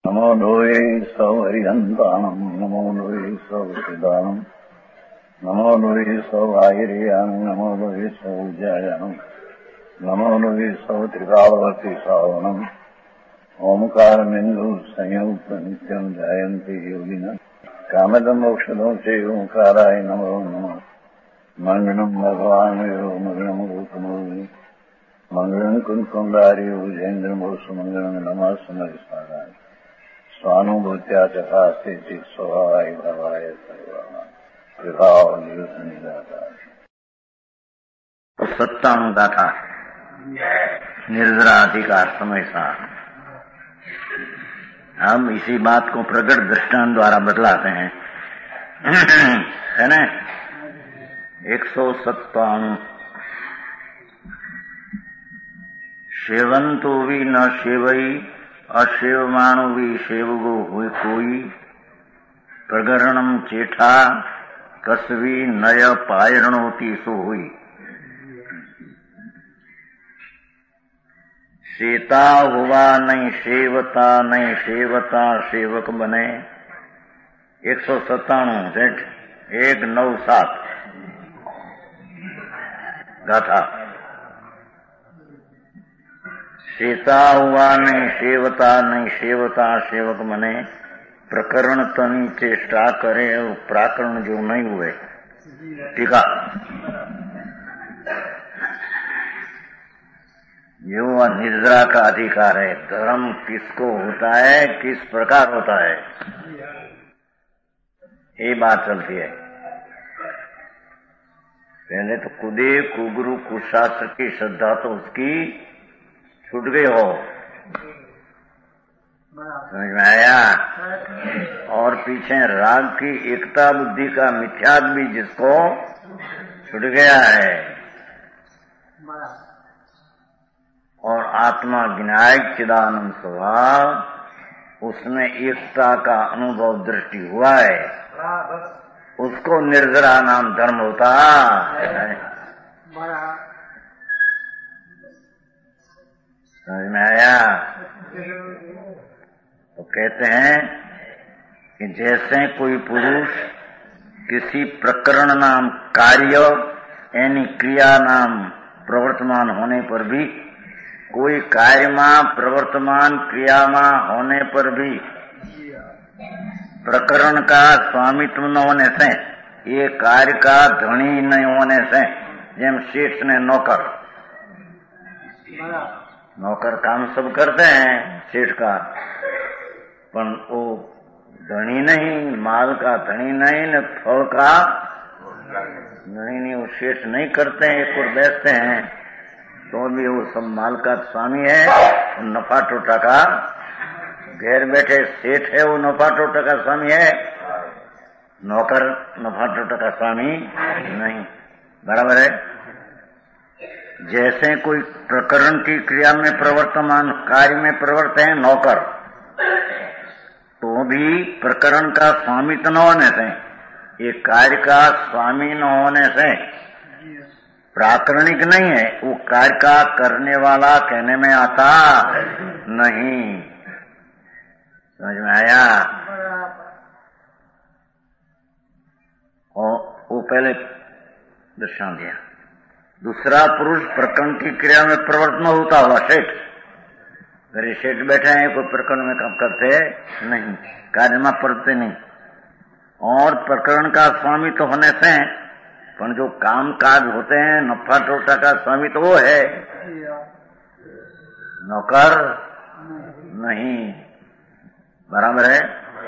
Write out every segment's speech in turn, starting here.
नमो लोये सौहरिहन्तानम् नमो लोये सौहृदानम् नमो लोये सौभागिर्यानम् नमो लोये सौविद्यायानम् नमो लोये सौत्रिकावती सावनम् ओंकारमिन्दु संयुक्त नित्यम् जायन्ति योगिनः कामदम् मोक्षदम् च ओंकाराय नमो नमः मङ्गलम् भगवान् मङ्गलम् रूपमोहि मङ्गलम् कुन्कुण्डारि उजेन्द्रमोसुमङ्गलम् नमः समरिसाराय स्वानुभूत्या चकास्ते चित् स्वभावाय भवाय सर्वभाव सत्तानु गाथा निर्जराधिकार समय सार। हम इसी बात को प्रकट दृष्टांत द्वारा बतलाते हैं, है ना। 157 सेवंतो भी न सेवई असेवमाणो भी सेवगो हुई कोई प्रगरणम चेठा कसवी नय पायरणोती सो हुई। सेता हुआ नहीं सेवता सेवक बने। 197 197 गाथा। सेता हुआ नहीं सेवता सेवक बने। प्रकरण तनी चेष्टा करे और प्राकरण जो नहीं हुए। टीका। जो निद्रा का अधिकार है, धर्म किसको होता है, किस प्रकार होता है, ये बात चलती है। पहले तो कुदे कुगुरु कुशास्त्र की श्रद्धा तो उसकी छूट गई हो, समझ में आया। और पीछे राग की एकता बुद्धि का मिथ्यात भी जिसको छूट गया है, और आत्मा विनायक चिदानंद स्वभाव उसमें एकता का अनुभव दृष्टि हुआ है, उसको निर्जरा नाम धर्म होता है। समझ में आया। तो कहते हैं कि जैसे कोई पुरुष किसी प्रकरण नाम कार्य यानी क्रिया नाम प्रवर्तमान होने पर भी, कोई कार्य में प्रवर्तमान क्रिया में होने पर भी प्रकरण का स्वामित्व न होने से, ये कार्य का धनी नहीं होने से, जेम सेठ ने नौकर काम सब करते हैं सेठ का, पर वो धनी नहीं, माल का धनी नहीं, न फल का नहीं, वो सेठ नहीं करते हैं, एक और बेचते हैं तो भी वो सब माल का स्वामी है। नफा टोटा का घेर बैठे सेठ है, वो नफा टोटा का स्वामी है, नौकर नफा टोटा का स्वामी नहीं। बराबर है। जैसे कोई प्रकरण की क्रिया में प्रवर्तमान, कार्य में प्रवृत्त है नौकर, तो भी प्रकरण का स्वामित्व न होने से, ये कार्य का स्वामी न होने से प्राकरणिक नहीं है, वो कार्य का करने वाला कहने में आता नहीं। समझ में आया। और वो पहले दर्शान दिया। दूसरा पुरुष प्रकरण की क्रिया में प्रवर्तन होता हुआ सेठ, अगर ये सेठ बैठे हैं कोई प्रकरण में काम करते नहीं, कार्य में पड़ते नहीं, और प्रकरण का स्वामी तो होने से, पर जो काम काज होते हैं नफा टोटा का स्वामी तो वो है, नौकर नहीं। बराबर है।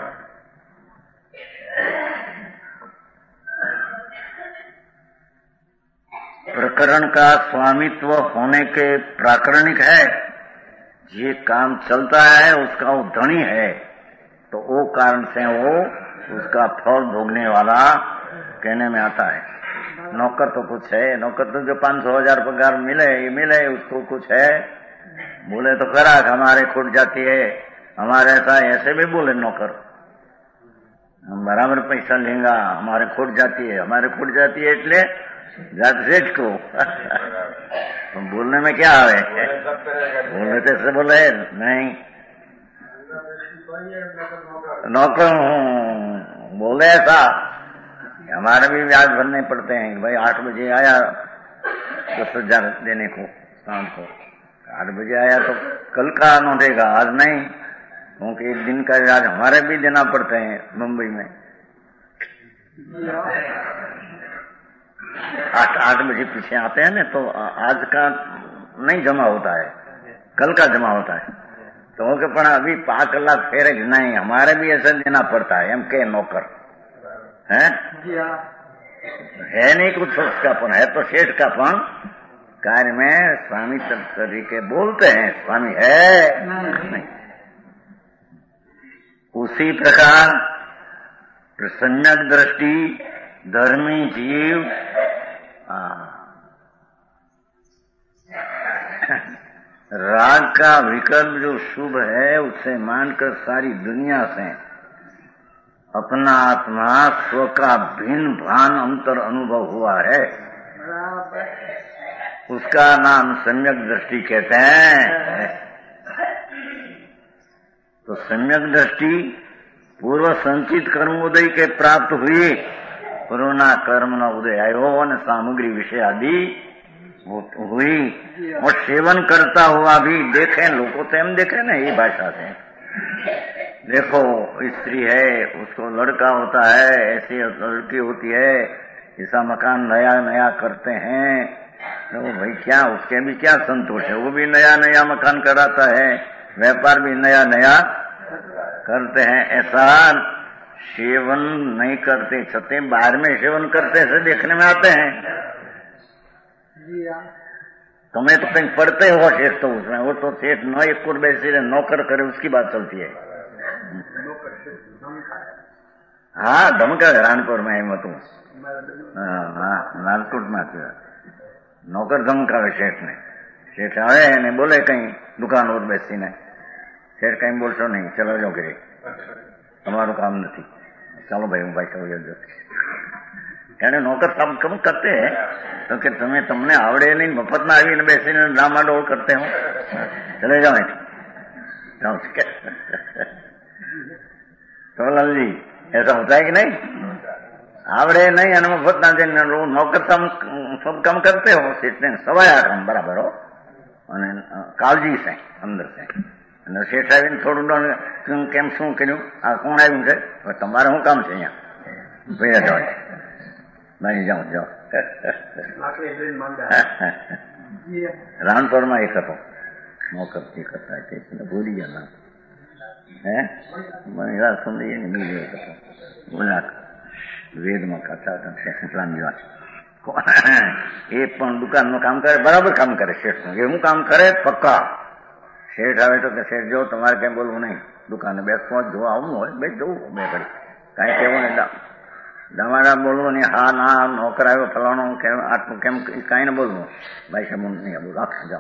प्रकरण का स्वामित्व होने के प्राकरणिक है, ये काम चलता है उसका वो धनी है, तो वो कारण से वो उसका फल भोगने वाला कहने में आता है। नौकर तो कुछ है, नौकर तो जो 500,000 पगार मिले उसको कुछ है, बोले तो ग्राहक हमारे खुट जाती है, हमारे ऐसे भी बोले नौकर, हम बराबर पैसा लेंगे, हमारे खुट जाती है इसलिए सेठ को तो बोलने में क्या है, बोलने से बोले नहीं, नौकर हूँ बोले ऐसा। हमारे भी ब्याज भरने पड़ते हैं। भाई 8 बजे आया 10,000 देने को शाम को, 8 बजे आया तो कल का लौटेगा, आज नहीं, क्योंकि एक दिन का ब्याज हमारे भी देना पड़ते हैं मुंबई में। 8 बजे पीछे आते हैं ना, तो आज का नहीं जमा होता है, कल का जमा होता है। तो के पण अभी 5 कलाक फेरे नहीं, हमारे भी ऐसा देना पड़ता है। हम के नौकर है नहीं कुछ उसका पण, है तो शेठ का पण कार्य में स्वामी तरीके बोलते हैं, स्वामी है नहीं। उसी प्रकार सम्यक दृष्टि धर्मी जीव राग का विकल्प जो शुभ है उससे मानकर सारी दुनिया से अपना आत्मा स्व का भिन्न भान अंतर अनुभव हुआ है, उसका नाम सम्यक दृष्टि कहते हैं। तो सम्यक दृष्टि पूर्व संचित कर्मोदय के प्राप्त हुई, पुराना कर्म न उदय आयो न सामग्री विषय आदि हुई, और सेवन करता हुआ भी देखे लोगों तो हम देखे ना ये भाषा से। देखो स्त्री है, उसको लड़का होता है, ऐसी लड़की होती है, ऐसा मकान नया नया करते हैं, तो भाई क्या उसके भी क्या संतोष है, वो भी नया नया मकान कराता है, व्यापार भी नया नया करते हैं। ऐसा सेवन नहीं करते छते बाहर में सेवन करते ऐसे देखने में आते हैं। तुम्हें तो कहीं पढ़ते हो शेठ, तो उसमें वो तो शेठ न एक कुर बैसी नौकर करे उसकी बात चलती है। हाँ धमका रानपुर में मैं तू नालकोट में नौकर धमकावे शेठ ने। शेठ आवे ने बोले कहीं दुकान और बेसी ने, शेठ कहीं बोलशो नहीं, चलो जाओ घरे, તમારું કામ નથી, ચાલો ભાઈ હું ભાઈ કહું એને નોકર કામ કમ કરते हैं तो कि તમને આવડે નહીં, મફતમાં આવીને બેસીને ડામાડોળ કરते हो, चले जाओ जाओ। तो लाल जी ऐसा होता है कि नहीं? आवड़े नहीं અને મફતના જઈને નોકર सब काम करते हो, सीटने सवाया काम बराबर हो અને કાળજી છે અંદર છે। અને શેઠ આવીને થોડું કેમ શું કર્યું, આ કોણ આવ્યું છે, તમારે શું કામ છે અહીંયા, ભૈયા જાઓ નહીં જાઓ જાઓ। રાણપુરમાં એક હતો નોકર, એક હતા કે ભૂલી ગયા નામ, હે મને યાદ સમજી ને બીજો એક હતો બોલા વેદમાં કથા હતા એ પણ દુકાનનું કામ કરે, બરાબર કામ કરે શેઠનું, એવું કામ કરે પક્કા। શેઠ આવે તો કે શેઠ જો તમારે કઈ બોલવું નહીં, દુકાને બેસવા જો આવવું હોય બે જવું બે ઘડી, કઈ કેવું નહીં, દમાડા બોલવું નહીં, હા ના નોકર આવ્યો ફલાણો કેમ આટલું કેમ કઈ ને બોલવું, ભાઈ સાહેબ નહીં બોલું આખા જાઓ।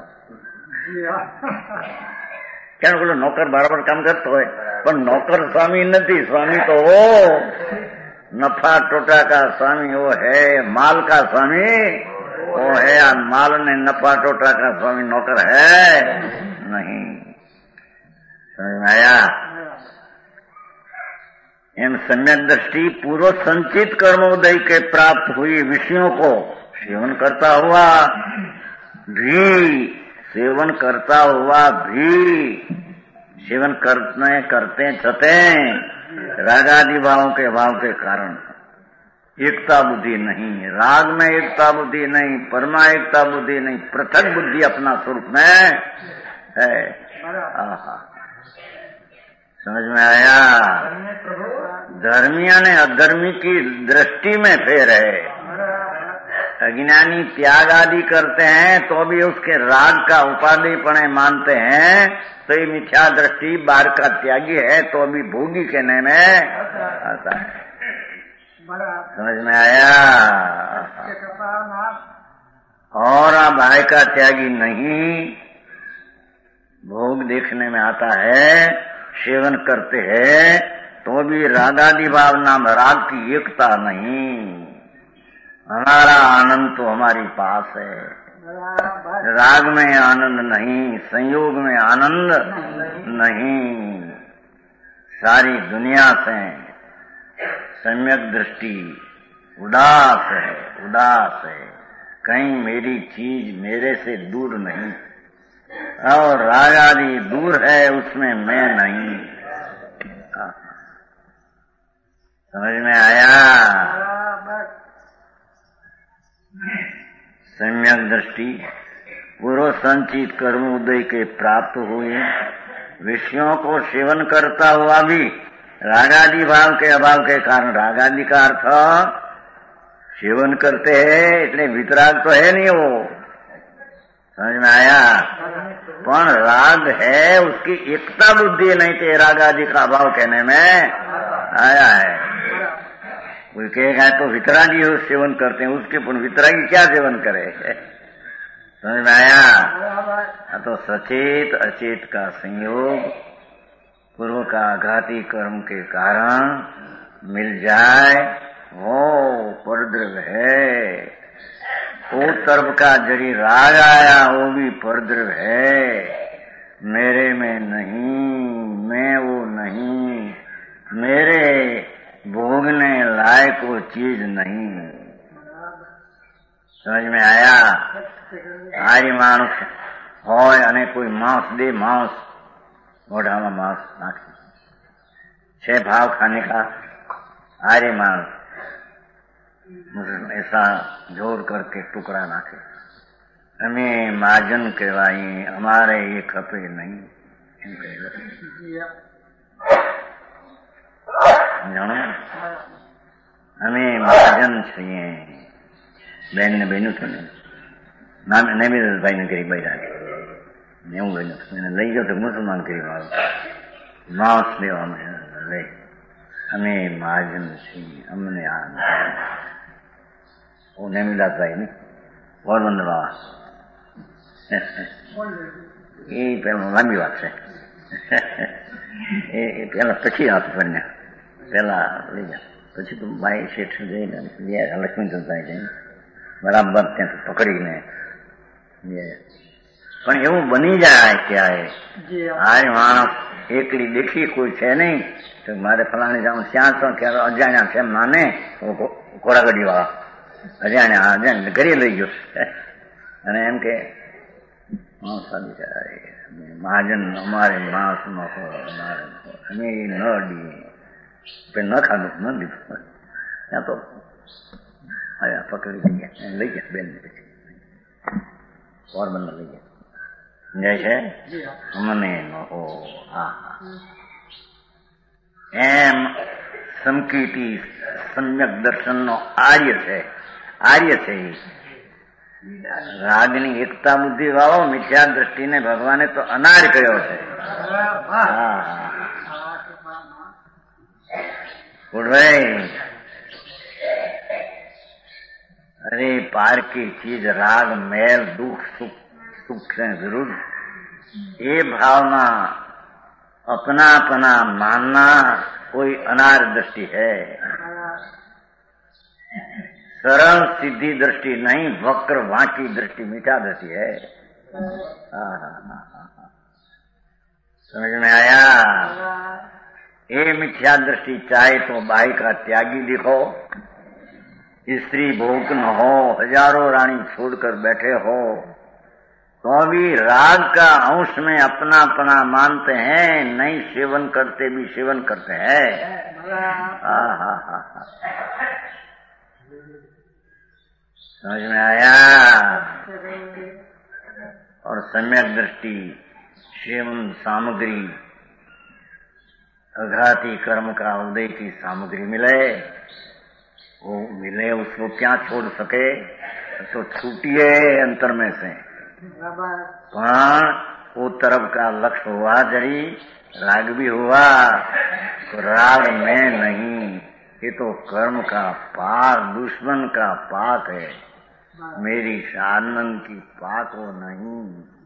क्या बोलो नौकर बराबर काम करते हो, पर नौकर स्वामी नहीं, स्वामी तो वो नफा टोटा का स्वामी वो है, माल का स्वामी वो है, माल ने नफा टोटा का स्वामी नौकर है नहीं। समझ में आया? एम सम्यक दृष्टि पूर्व संचित कर्मोदय के प्राप्त हुई विषयों को सेवन करता हुआ भी, सेवन करता हुआ भी, सेवन करते छते रागादि भावों के अभाव के कारण एकता बुद्धि नहीं, राग में एकता बुद्धि नहीं, परमा एकता बुद्धि नहीं, पृथक बुद्धि अपना स्वरूप में है। आहा समझ में आया? धर्मिया ने अधर्मी की दृष्टि में फेर है। अज्ञानी त्याग आदि करते हैं तो भी उसके राग का उपाधिपणे मानते हैं, तो ये मिथ्या दृष्टि बाहर का त्यागी है तो भी भोगी कहने में आता है। समझ में आया? और भाई का त्यागी नहीं, भोग देखने में आता है, सेवन करते हैं तो भी रागादि भाव नाम राग की एकता नहीं। हमारा आनंद तो हमारी पास है, राग में आनंद नहीं, संयोग में आनंद नहीं। सारी दुनिया से सम्यक दृष्टि उदास है, कहीं मेरी चीज मेरे से दूर नहीं, और राग आदि दूर है, उसमें मैं नहीं। समझ में आया? सम्यक दृष्टि पूर्व संचित कर्म उदय के प्राप्त हुए विषयों को सेवन करता हुआ भी रागादि भाव के अभाव के कारण, रागादि का अर्थ सेवन करते हैं, इसलिए वितराग तो है नहीं वो। समझ में आया? पण राग है, उसकी एकता बुद्धि नहीं थे, रागादि का अभाव कहने में आया है। कोई कहेगा तो वितरागी हो सेवन करते हैं, उसके पुण्य वितरागी क्या सेवन करे? समझ में आया? तो सचेत अचेत का संयोग पूर्व का आघाती कर्म के कारण मिल जाए, वो परद्रव्य है। वो तरफ का जरी राग आया, वो भी परद्रव्य है। मेरे में नहीं, मैं वो नहीं, मेरे भोगने लायक वो चीज नहीं। समझ में आया? आरी मानुष होय अने कोई मांस दे, मांस मोढ़ा में मांस नाखे, 6 भाव खाने का आर्य मानुष ऐसा जोर करके टुकड़ा नाखे, हमें माजन कहवाई, हमारे ये खपे नहीं, जानो हमें महाजन छे। બેન ને બન્યું હતું ને, નામ નૈમિષભાઈ ને કરી બૈરા એવું બન્યું, એને લઈ ગયો તો મુસલમાન કરી વાળો માંસ દેવા લઈ, અમે મહાજન છીએ, અમને આ નૈમિલાભાઈ ને પોરબંદર બાવા, એ પેલા લાંબી વાત છે, એ પેલા પછી હાથ બન્યા, પેલા લઈ ગયા, પછી તો ભાઈ શેઠ જઈને લક્ષ્મીચંદભાઈ જઈને બરાબર ત્યાંથી પકડીને, પણ એવું બની જાય ત્યારે આ માણસ એકલી દેખી કોઈ છે નહીં, તો મારે ફલાણી જાઉં ત્યાં તો ક્યારે અજાણ્યા છે માને ઘોડાગડી વાળા અજાણ્યા ઘરે લઈ ગયો અને એમ કે મહાજન અમારે માંસ નો અમારે અમે ન દઈએ, ન ખાધું ન દીધું, ત્યાં તો આયા પકડી લઈ ગયા બેન ને, પછી પોરબંદર લઈ ગયા જાય છે અમને એમ સમકીટી સમ્યક દર્શન નો આર્ય છે રાગની એકતા બુદ્ધિ વાળો મિથ્યા દ્રષ્ટિને ભગવાને તો અનાર કર્યો છે। भाई अरे पार की चीज राग मैल दुख सुख से विरुद्ध ये भावना अपना अपना मानना कोई अनार दृष्टि है, सरल सीधी दृष्टि नहीं, वक्र वांकी दृष्टि मीठा दृष्टि है। समझ में आया? ये मिथ्या दृष्टि चाहे तो बाई का त्यागी लिखो, स्त्री भोग न हो, हजारों रानी छोड़कर बैठे हो, तो भी राग का अंश में अपना अपना मानते हैं, नहीं सेवन करते भी सेवन करते हैं। समझ में आया? और सम्यक दृष्टि सेवन सामग्री अघाती कर्म का उदय की सामग्री मिले, वो मिले उसको क्या छोड़ सके, तो छूटिए अंतर में से, वो तरफ का लक्ष्य हुआ जरी राग भी हुआ तो राग में नहीं, ये तो कर्म का पाक, दुश्मन का पाक है, मेरी आनंद की पाक वो नहीं।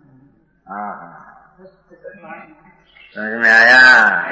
समझ में आया?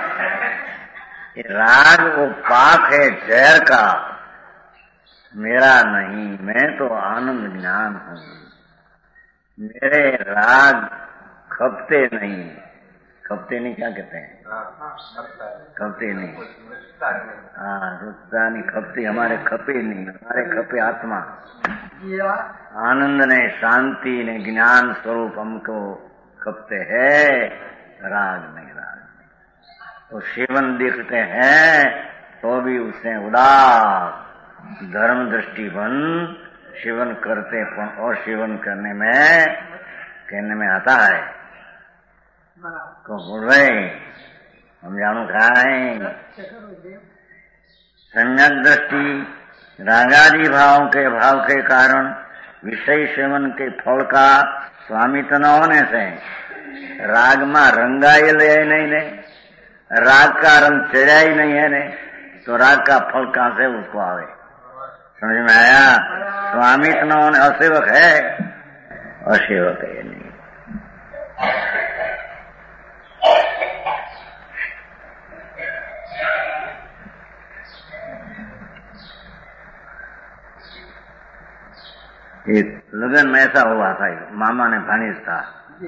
राग वो पाक है जहर का, मेरा नहीं, मैं तो आनंद ज्ञान हूँ, मेरे राग खपते नहीं, खपते नहीं क्या कहते हैं? खपते नहीं। हाँ, रुचता नहीं, खपती हमारे खपे नहीं, हमारे खपे आत्मा, आनंद ने, शांति ने, ज्ञान स्वरूप हमको खपते हैं, राग नहीं, राग नहीं। तो सेवन देखते हैं तो भी उससे उदास धर्म दृष्टि बन सेवन करते और सेवन करने में कहने में आता है तो बोल रहे हम जानू खाए सम्यक दृष्टि रागादि भाव के कारण विषय सेवन के फल का स्वामित्व न होने से राग में रंगाये नहीं ने, राग का रंग चढ़ा ही नहीं है ने, तो राग का फल कहां से उसको आवे? समझ में आया? स्वामित्व न होने असेवक है, असेवक है नहीं। एक लगन में ऐसा हुआ था, मामा ने भानिज था,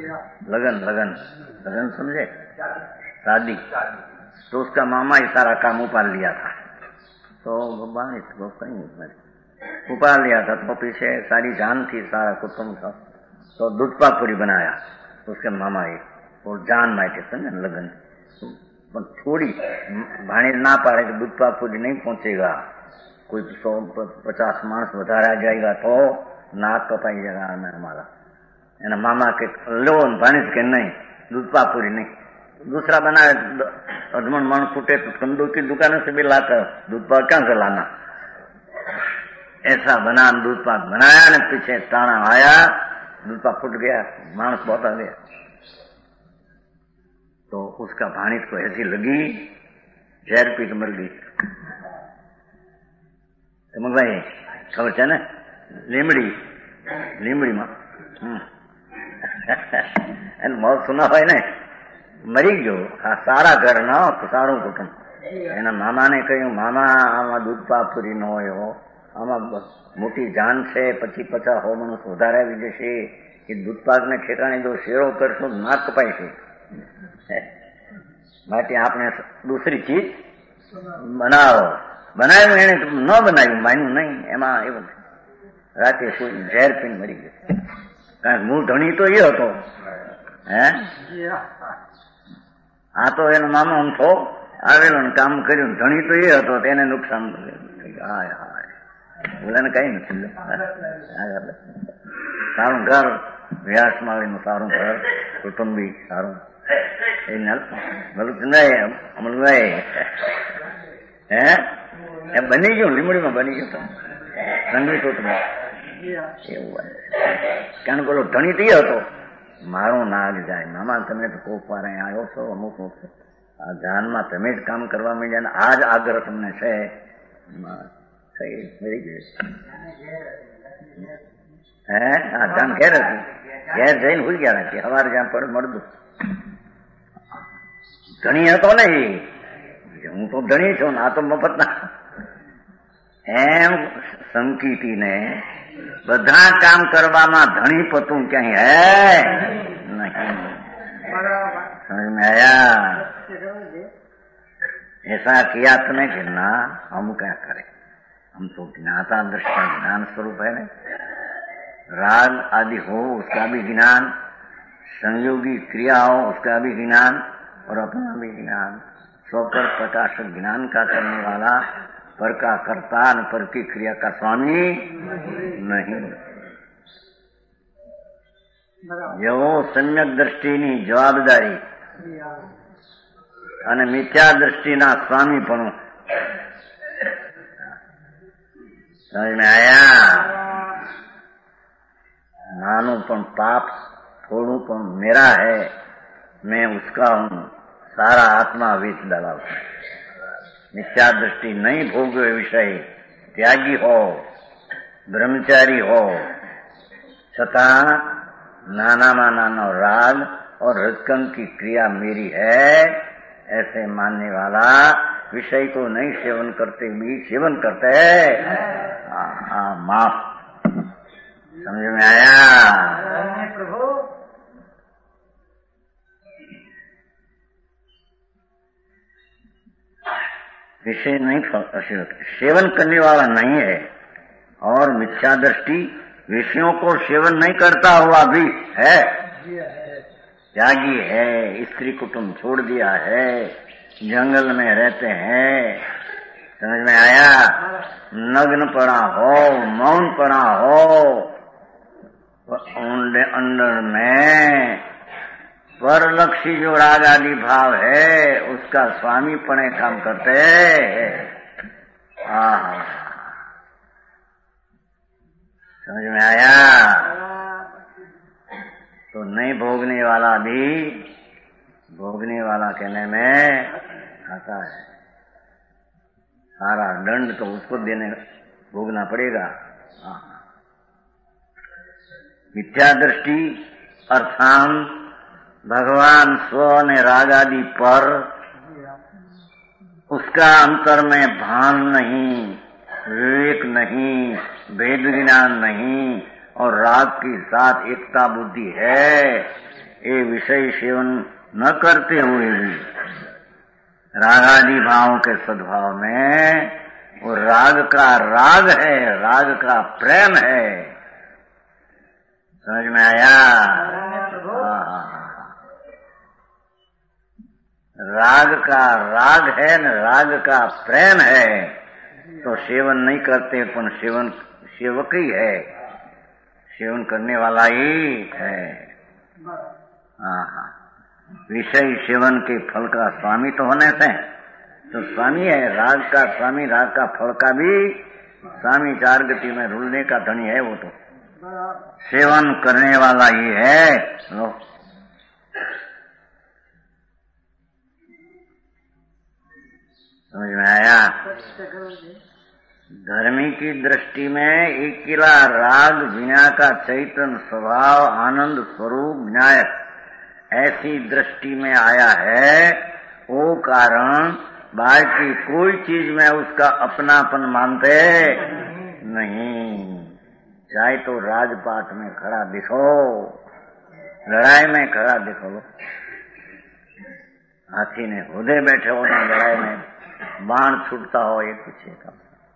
लगन समझे, शादी, तो उसका मामा ही सारा काम उपाल लिया था। तो भानिज को कहीं उपाल लिया था, तो पीछे सारी जान थी, सारा कुटुंब था, तो दूध पापूरी बनाया उसके मामा ही, और जान मायके समझे लगन, थोड़ी भानिज ना पाड़े कि दूध पापूरी नहीं पहुंचेगा, कोई 150 मानस વધારે आ जाएगा तो नाक कपाई जाएगा हमारा, एना मामा के लो भानिज के नहीं, दूध पापूरी नहीं, दूसरा बनाए अजमन मन फूटे तो कंदू की दुकान से भी लाकर दूध पाक कहां से लाना, ऐसा बना दूध पाक बनाया ने पीछे ताना आया, दूध पाक फूट गया, मानस बहुत आ गया। तो उसका भानिज को ऐसी लगी, जहर पी के मर गई। भाई खबर है ना, લીમડી માં એને મોત સુના હોય ને, મરી ગયો આ સારા ઘર ના સારું કુટુંબ, એના મામાને કહ્યું મામા આમાં દૂધ પાપુરી ન હોય હો, આમાં મોટી જાન છે, પછી 50 માણસ વધારે આવી જશે, એ દૂધ પાક ને ઠેકાણે જો શેરો કરશો નાક કપાય છે, માટે આપણે દૂસરી ચીજ બનાવો। બનાવ્યું એને ન બનાવ્યું, માન્યું નહીં, એમાં એવું રાતે કોઈ ઝેર પીને મરી ગયો, કારણ મૂળ ધણી તો એ હતો હે, આ તો એનો મામા અમથો આવેલો ને કામ કર્યું, ધણી તો એ હતો, તેને નુકસાન હાય હાય, બોલાને કઈ નથી, સારું ઘર, વ્યાસમાળીનું સારું ઘર, કુટુંબી સારું, એ અમલભાઈ હે એ બની ગયું, લીમડીમાં બની ગયું સંગીતમાં એવું, કારણ પેલો ધણી તો હતો, મારો નાગ જાય મામા, તમે તો કોક વાર અહીં આવ્યો છો, અમુક આ જાનમાં તમે જ કામ કરવા માંડ્યા ને આ જ આગ્રહ તમને છે, મરી ગયું હે, આ જાન ઘેર હતી, ઘેર જઈને ભૂલી ગયા નથી, સવારે જ્યાં પડે મળતું, ધણી હતો ને, હું તો ધણી છું ને આ તો મફતના, એમ સંકીટીને બધા કામ કરવામાં ધણી પતું ક્યાંય હે નહીં, समझ में आया? ऐसा किया तुमने कि ना हम क्या करें, हम तो ज्ञाता दृष्टा ज्ञान स्वरूप है ना, राग आदि हो उसका भी ज्ञान, संयोगी क्रिया हो उसका भी ज्ञान, और अपना भी ज्ञान, स्वकर प्रकाशक ज्ञान का करने वाला, पर का कर्ता और पर की क्रिया का स्वामी नहीं। એવો સમ્યક દ્રષ્ટિની જવાબદારી અને મિથ્યા દ્રષ્ટિના સ્વામીપણું સમજ में आया? नानू पण पाप थोड़ू पण मेरा है, मैं उसका हूं, सारा आत्मा वीच डाला। मिथ्या दृष्टि नहीं भोगे विषय, त्यागी हो, ब्रह्मचारी हो, छता नाना में नाना राग और रजकंग की क्रिया मेरी है, ऐसे मानने वाला विषय को नहीं सेवन करते भी सेवन करते है, माफ। समझ में आया? विषय नहीं, सेवन करने वाला नहीं है। और मिथ्या दृष्टि विषयों को सेवन नहीं करता हुआ भी है, त्यागी है, स्त्री कुटुंब छोड़ दिया है, जंगल में रहते हैं, समझ में आया? नग्न पड़ा हो, मौन पड़ा हो, अंदर में परलक्षी जो राग आदि भाव है उसका स्वामी पने काम करते हैं। समझ में आया? तो नहीं भोगने वाला भी भोगने वाला कहने में आता है। सारा दंड तो उसको भोगना पड़ेगा। मिथ्या दृष्टि अर्थात भगवान स्व ने राग आदि पर उसका अंतर में भान नहीं, विवेक नहीं, भेद ज्ञान नहीं और राग के साथ एकता बुद्धि है, ये विषय सेवन न करते हुए भी राग आदि भावों के सद्भाव में वो राग का राग है, राग का प्रेम है। समझ में आया? राग का राग है न, राग का प्रेम है, तो सेवन नहीं करते, पर सेवन सेवक ही है, सेवन करने वाला ही है। विषय सेवन के फल का स्वामी तो होने से तो स्वामी है, राग का स्वामी, राग का फल का भी स्वामी, चार गति में रुलने का धनी है, वो तो सेवन करने वाला ही है। समझ में आया? धर्मी की दृष्टि में अकेला राग विना का चैतन्य स्वभाव, आनंद स्वरूप, न्याय, ऐसी दृष्टि में आया है। वो कारण बाकी कोई चीज में उसका अपनापन मानते नहीं। चाहे तो राजपाट में खड़ा दिखो, लड़ाई में खड़ा दिखो, हाथी ने हुदे बैठे हो ना, लड़ाई में बाण छूटता हो एक पीछे का,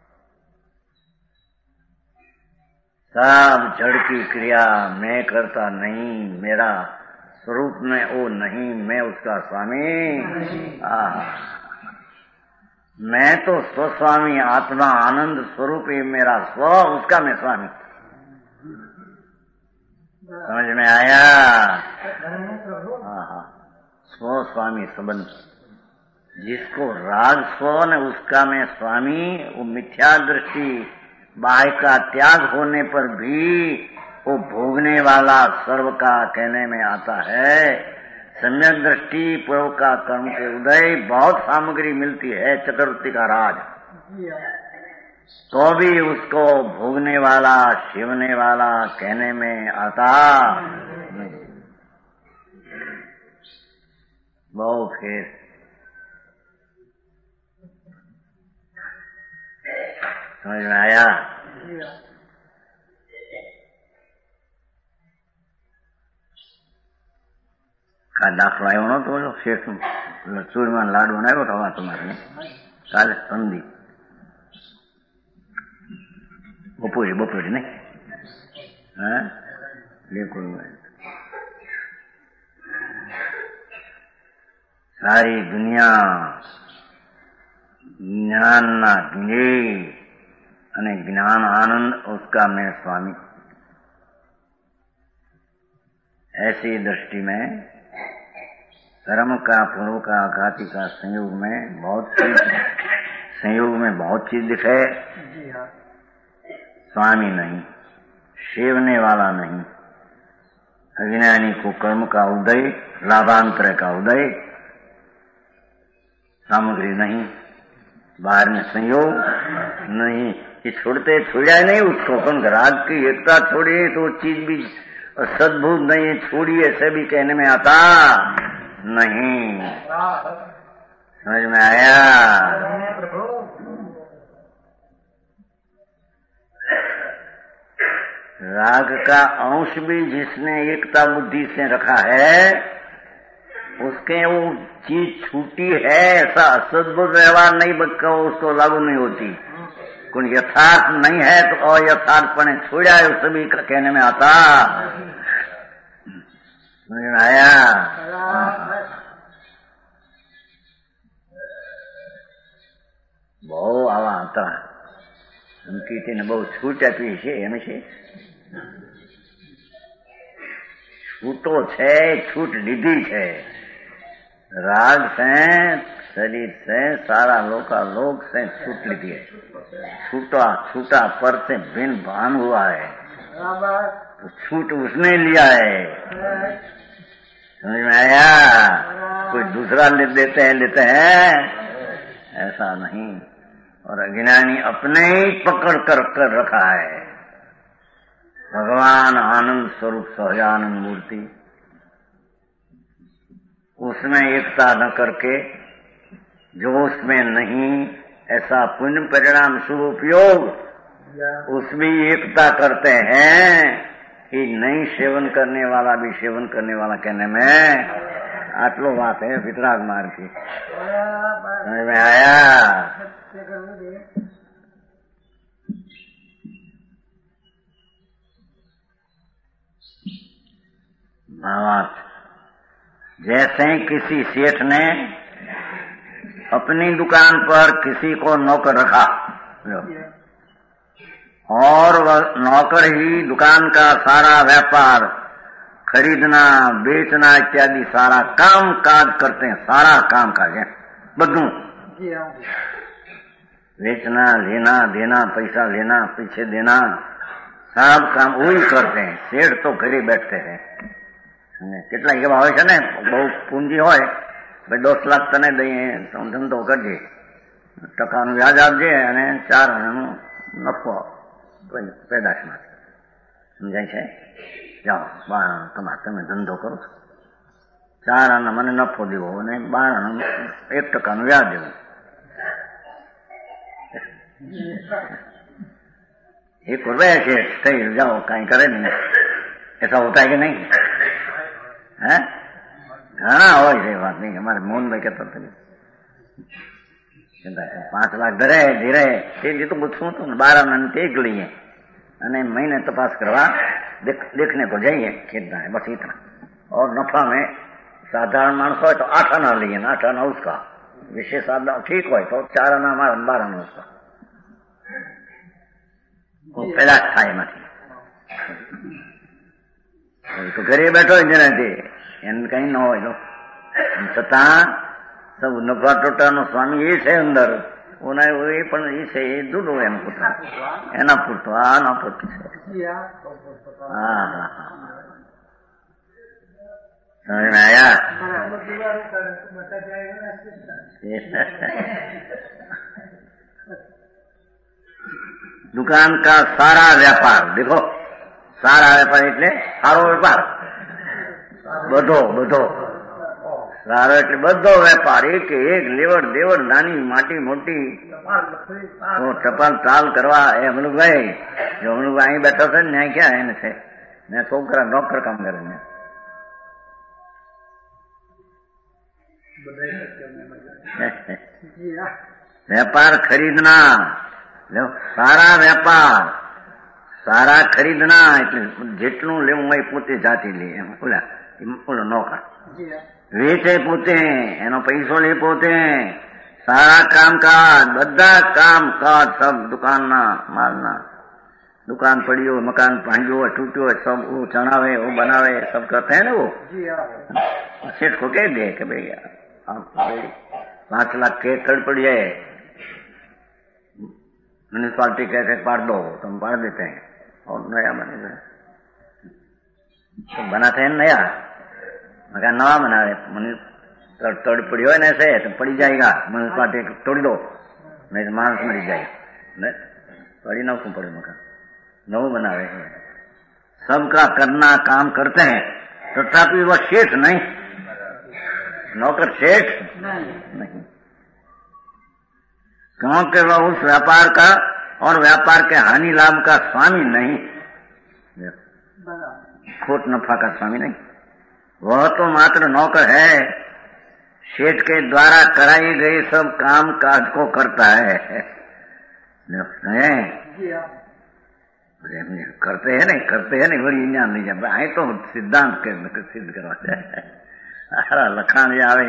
सब जड़ की क्रिया मैं करता नहीं, मेरा स्वरूप में वो नहीं, मैं उसका स्वामी। मैं तो स्वस्वामी, आत्मा आनंद स्वरूप ही मेरा स्व, उसका मैं स्वामी। समझ में आया? स्व स्वामी संबंध, जिसको राग स्व ने उसका मैं स्वामी, वो मिथ्या दृष्टि बाह्य का त्याग होने पर भी वो भोगने वाला सर्व का कहने में आता है। सम्यक दृष्टि पूर्व का कर्म के उदय, बहुत सामग्री मिलती है चक्रवर्ती का राज, तो भी उसको भोगने वाला, सेवने वाला कहने में आता नहीं। बहुत फिर समझ में आया? का दाखला एवं नतो बोलो, शेठ चूरमा लाडू बनाव्यो तो तुम्हारे काले संधी बपोरे नहीं बिल्कुल। सारी दुनिया ज्ञान ना ज्ञेय અને ज्ञान आनंद उसका मैं स्वामी, ऐसी दृष्टि में कर्म का, फलों का, घाती का संयोग में बहुत चीज दिखे, स्वामी नहीं, सेवने वाला नहीं। अज्ञानी को कर्म का उदय, लाभांतर का उदय, सामग्री नहीं, बाहर में संयोग नहीं, ये छोड़ा नहीं उसको, कौन राग की एकता छोड़िए तो चीज भी सद्भुत नहीं छोड़ी, ऐसे भी कहने में आता नहीं। समझ में आया? राग का अंश भी जिसने एकता बुद्धि से रखा है, उसके वो चीज छूटी है ऐसा सद्बुद्ध व्यवहार नहीं बच्चा उसको लागू नहीं होती। कुछ यथार्थ नहीं है तो अयथार्थपणे छोड़ा है सभी का कहने में आता। समझ में आया? બહુ આવા હતા સંકીર્તિને બહુ છૂટ આપી છે એમ છે છૂટો છે છૂટ લીધી છે राग से शरीर से सारा लोक से छूट लीधी है। छूटा छूटा पर से भिन्न भान हुआ है तो छूट उसने लिया है। समझ में आया? कोई दूसरा लेते हैं ऐसा नहीं। और अज्ञानी अपने ही पकड़ कर रखा है। भगवान आनंद स्वरूप सहजानंद मूर्ति उसमें एकता न करके जो उसमें नहीं ऐसा पुण्य परिणाम शुभ उपयोग उसमें एकता करते हैं कि नहीं सेवन करने वाला भी सेवन करने वाला कहने में आटलो बात है वितराग मार्ग की। समझ में आया? बात जैसे किसी सेठ ने अपनी दुकान पर किसी को नौकर रखा और वह नौकर ही दुकान का सारा व्यापार खरीदना बेचना इत्यादि सारा काम काज करते हैं। सारा काम काज है बदू बेचना लेना देना पैसा लेना पीछे देना सब काम वही करते हैं। सेठ तो घरे बैठते हैं। કેટલાક એવા હોય છે ને બહુ પૂંજી હોય ભાઈ 10 લાખ તને દઈએ તો ધંધો કરજે ટકાનું વ્યાજ આપજે અને 4 આનાનું નફો પેદાશમાં સમજાય છે। જાઓ 12 તમારે તમે ધંધો કરો 4 આના મને નફો દેવો અને 12 આનાનું 1% વ્યાજ દેવું। एक रुपये से सही जाओ कहीं करे नहीं। ऐसा होता है कि नहीं है? हाँ हो बात नहीं। हमारे मोहन भाई कहता था 5 लाख धरे धीरे तेजी तो पूछूं तो 12 मन तेज लिए અને महीने तपास करवा देखने को जाइए कितना है बस इतना। और नफा में साधारण मानस हो तो 8 आना लिए 8 आना उसका विशेष आना ठीक हो तो 4 आना हमारा 12 आना उसका પેલા થાય એમાંથી તો ઘરે બેઠો જ નથી એને કઈ ન હોય છતાં સૌ નફા ટોટાનો સ્વામી એ છે અંદર એ પણ એ છે એ જુદો એમ પોતાનું એના પૂરતો આના પૂરતું છે। હા હા હા સમજ में आया? दुकान का सारा व्यापार देखो सारा व्यापार એટલે સારો વેપાર બધો બધો સારો એટલે બધો વેપાર એક એક લેવડ દેવડ નાની માટી મોટી તો ટપાલ તાલ કરવા એ અમલુભાઈ જો અમલુભાઈ અહીં બેઠો છે ને ક્યાં એને છે ને છોકરા નોકર કામ કરે ને व्यापार खरीदना सारा व्यापार सारा खरीदना એટલે જેટલું લેવું હોય પોતે જાતે લે એમ ઓલો નોકર વેચે પોતે એનો પૈસો લે પોતે सारा कामकाज બધા कामकाज सब दुकानना मालना दुकान पड़ी हो मकान भांग्यो हो टूट्यो हो सब वो चढ़ावे वो बनावे सब करते हैं ना वो सेठ को कह दे कि भाई आप 5 लाख के खड़ पड़ी है म्यूनिसपालिटी कैसे पाड़ दो तुम पाड़ देते हैं और नया बनेगा तो बनाते हैं नया मकान नवा बना रहे तोड़ पड़ी हो ना ऐसे तो पड़ी जाएगा म्यूनिसपालिटी तोड़ दो नहीं तो मानस मरी जाएगा पड़ी नौ क्यों पड़े मकान नौ बना रहे हैं सबका करना काम करते हैं तथापि वह सेठ नहीं नौकर सेठ नहीं क्योंकि वह उस व्यापार का और व्यापार के हानि लाभ का स्वामी नहीं खोट नफा का स्वामी नहीं वह तो मात्र नौकर है, सेठ के द्वारा कराई गई सब काम काज को करता है। करते हैं नहीं बड़ी ज्ञान नहीं जाए आए तो सिद्धांत के सिद्ध करवा जाए लखान जावे।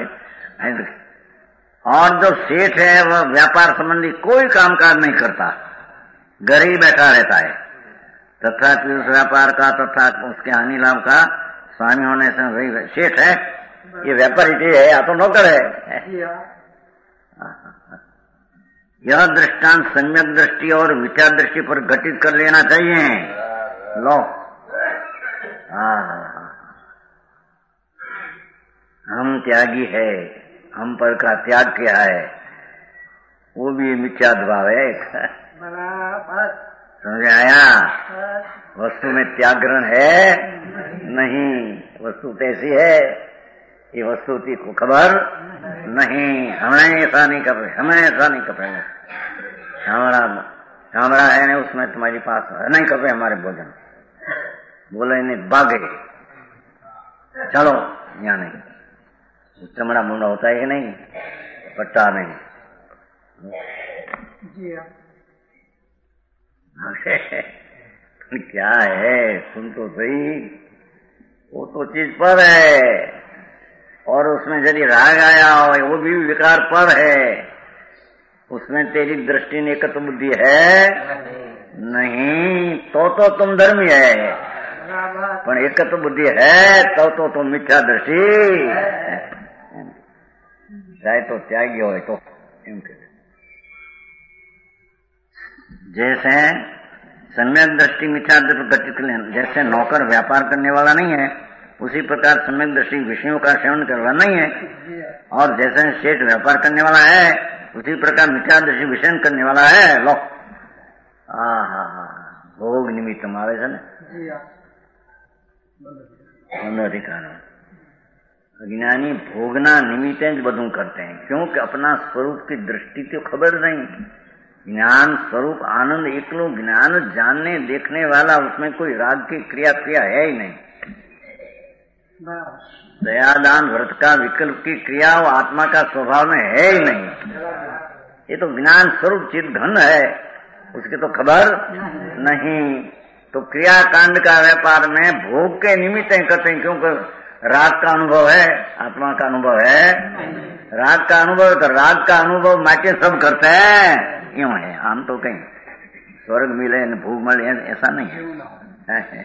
और जो सेठ है वह व्यापार संबंधी कोई कामकाज नहीं करता, घर ही बैठा रहता है, तथा कि उस व्यापार का तथा उसके हानि लाभ का स्वामी होने से वही सेठ है, ये व्यापारी है या तो नौकर है। यह दृष्टांत सम्यक दृष्टि और मिथ्या दृष्टि पर घटित कर लेना चाहिए। लो हम त्यागी है, हम पर का त्याग क्या है, वो भी मिथ्या भाव है। समझ आया? वस्तु में त्याग ग्रहण है नहीं, वस्तु कैसी है ये वस्तु को खबर नहीं। हमें ऐसा नहीं कर रहे, हमारा है नहीं उसमें तुम्हारी पास नहीं कर रहे हमारे भोजन, बोले नहीं भागे चलो यहाँ नहीं। चमड़ा मुंडा होता है कि नहीं, पट्टा नहीं। क्या है सुन तो सही, वो तो चीज पर है, और उसमें यदि राग आया हो वो भी विकार पर है, उसमें तेरी दृष्टि ने एकत्व बुद्धि है नहीं, तो तुम धर्मी है, पर एकत्व बुद्धि है तो तुम मिथ्या दृष्टि चाहे तो त्यागी हो तो। जैसे सम्यक दृष्टि मिथ्या घटित, जैसे नौकर व्यापार करने वाला नहीं है उसी प्रकार सम्यक दृष्टि विषयों का सेवन करवा नहीं है, और जैसे सेठ व्यापार करने वाला है उसी प्रकार मिथ्या दृष्टि विषय करने वाला है। लो भोग निमित्त આવે છે ને अधिकार अज्ञानी भोगना निमित्ते ज બધું करते हैं, क्योंकि अपना स्वरूप की दृष्टि तो खबर नहीं। ज्ञान स्वरूप आनंद एकलो ज्ञान जानने देखने वाला, उसमें कोई राग की क्रिया है ही नहीं। दयादान व्रत का विकल्प की क्रिया वो आत्मा का स्वभाव में है ही नहीं। ये तो ज्ञान स्वरूप चित घन है, उसकी तो खबर नहीं। तो क्रिया कांड का व्यापार में भोग के निमित्त करते हैं, क्योंकि राग का अनुभव है, आत्मा का अनुभव है। राग का अनुभव तो राग का अनुभव माटे सब करते हैं, यूं है। हम तो कहीं स्वर्ग मिले भोग मिले ऐसा नहीं है।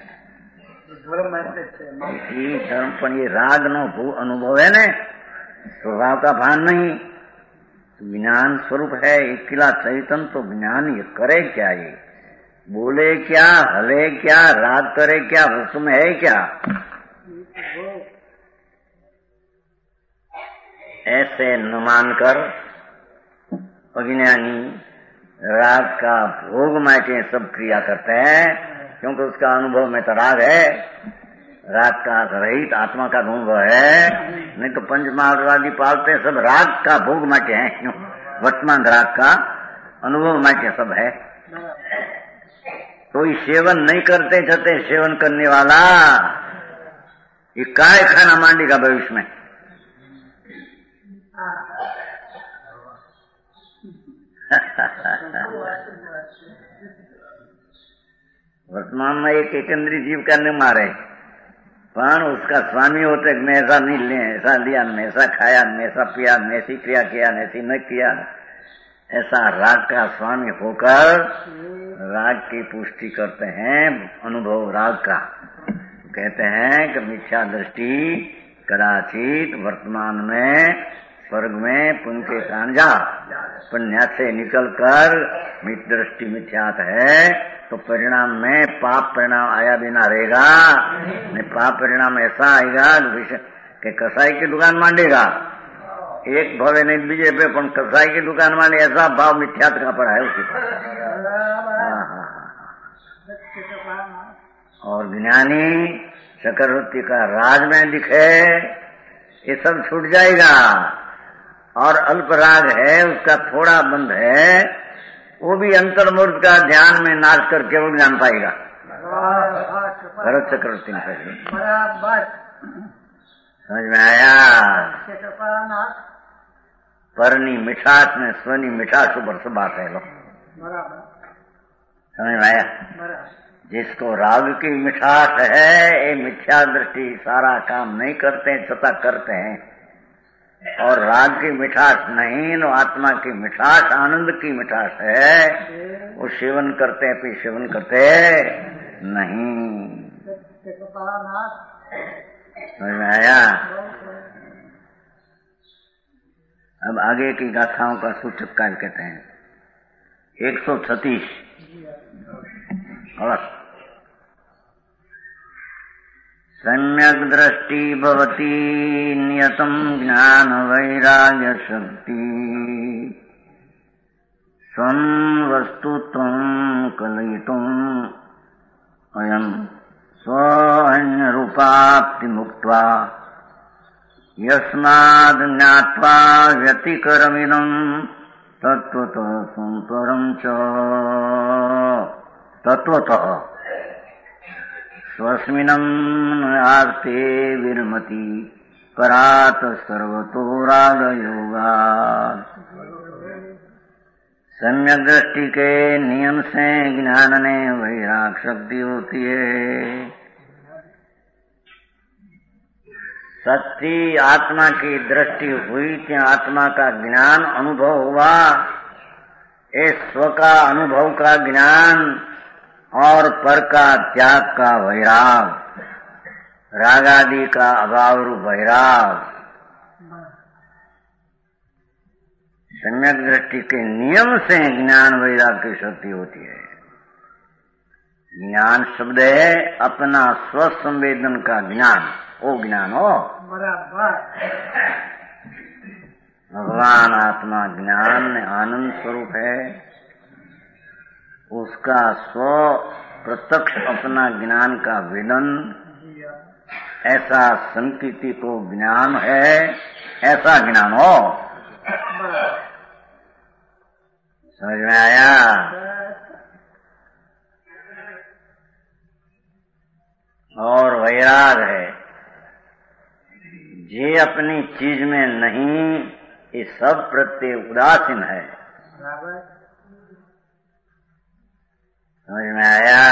धर्म पर ये राग नो भू अनुभव है ने, स्वभाव का भान नहीं। ज्ञान स्वरूप है अकेला चैतन्य, तो ज्ञान ये करे क्या, ये बोले क्या, हले क्या, राग करे क्या, वस्तु में है क्या। ऐसे न मानकर अज्ञानी राग का भोग माटे सब क्रिया करते हैं, क्योंकि उसका अनुभव में तो राग है। राग का रहित आत्मा का अनुभव है, नहीं तो पंच महावादी पालते सब राग का भोग माटे हैं, क्यों वर्तमान राग का अनुभव माटे सब है। कोई सेवन नहीं करते छते सेवन करने वाला ये काय खाना मांडेगा भविष्य में। वर्तमान में एक एकंदरी जीव का न मारे, पर उसका स्वामी होते मैं ऐसा नहीं ले, ऐसा लिया, मैं ऐसा खाया, मैं ऐसा पिया, मैं ऐसी क्रिया किया, ऐसी न किया, ऐसा राग का स्वामी होकर राग की पुष्टि करते हैं। अनुभव राग का कहते हैं कि मिथ्या दृष्टि कदाचित वर्तमान में स्वर्ग में पुण्य के साझा पुण्य से निकलकर दृष्टि मिथ्यात है, तो परिणाम में पाप परिणाम आया बिना रहेगा नहीं। पाप परिणाम ऐसा आएगा कि कसाई की दुकान मांडेगा, एक भवे नहीं बीजे पे, पर कसाई की दुकान मांडे ऐसा भाव मिथ्यात का पड़ा है उसके पास। और ज्ञानी चक्रवर्ती का राज में दिखे ये सब छूट जाएगा, और अल्प राग है उसका थोड़ा बंध है, वो भी अंतर्मूर्त का ध्यान में नाश करके वो जान पाएगा। भरत चक्रवर्ती ने समझ में आया? पરની મીઠાશ ને સ્વની મીઠાશ ઉપર સબાત है लो। समझ में आया? जिसको राग की मिठास है, ये मिथ्या दृष्टि सारा काम नहीं करते तथा करते हैं, और राग की मिठास नहीं, तो आत्मा की मिठास, आनंद की मिठास है, वो सेवन करते हैं, फिर सेवन करते नहीं। समझ में आया? अब आगे की गाथाओं का सूचक काल कहते हैं 136 और सम्यक दृष्टि भवति नियतम ज्ञान वैराग्य शक्ति स्वं वस्तुत्वं कलयितुम् अयं स्वन्य रूपाप्ति मुक्त्वा यस्माद् ज्ञात्वा व्यतिकरमिदं तत्त्वतः संपरं च तत्त्वतः स्वस्मिन् आर्ते विरमति करात सर्वतो रागयोगात्। सम्यक दृष्टि के नियम से ज्ञान ने वैराग शक्ति होती है। सच्ची आत्मा की दृष्टि हुई कि आत्मा का ज्ञान अनुभव हुआ, इस स्व का अनुभव का ज्ञान और पर का त्याग का वैराग, रागादि का अभाव रूप वैराग, सम्यक दृष्टि के नियम से ज्ञान वैराग की शक्ति होती है। ज्ञान शब्द है अपना स्वसंवेदन का ज्ञान, वो ज्ञान हो। भगवान आत्मा ज्ञान आनंद स्वरूप है, उसका स्व प्रत्यक्ष अपना ज्ञान का वेदन, ऐसा संकीर्ति को ज्ञान है, ऐसा ज्ञान हो। समझ में आया? और वैराग है जे अपनी चीज में नहीं, ये सब प्रत्यय उदासीन है। समझ में आया?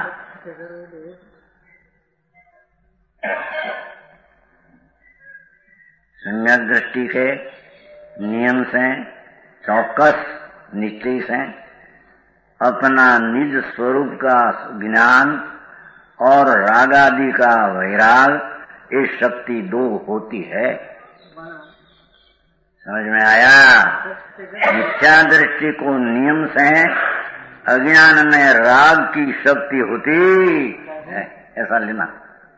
सम्यक दृष्टि के नियम से, चौकस निश्चय से अपना निज स्वरूप का ज्ञान और रागादि का वैराग, ये शक्ति दो होती है। समझ में आया? मिथ्या दृष्टि को नियम से अज्ञान में राग की शक्ति होती है, ऐसा लेना।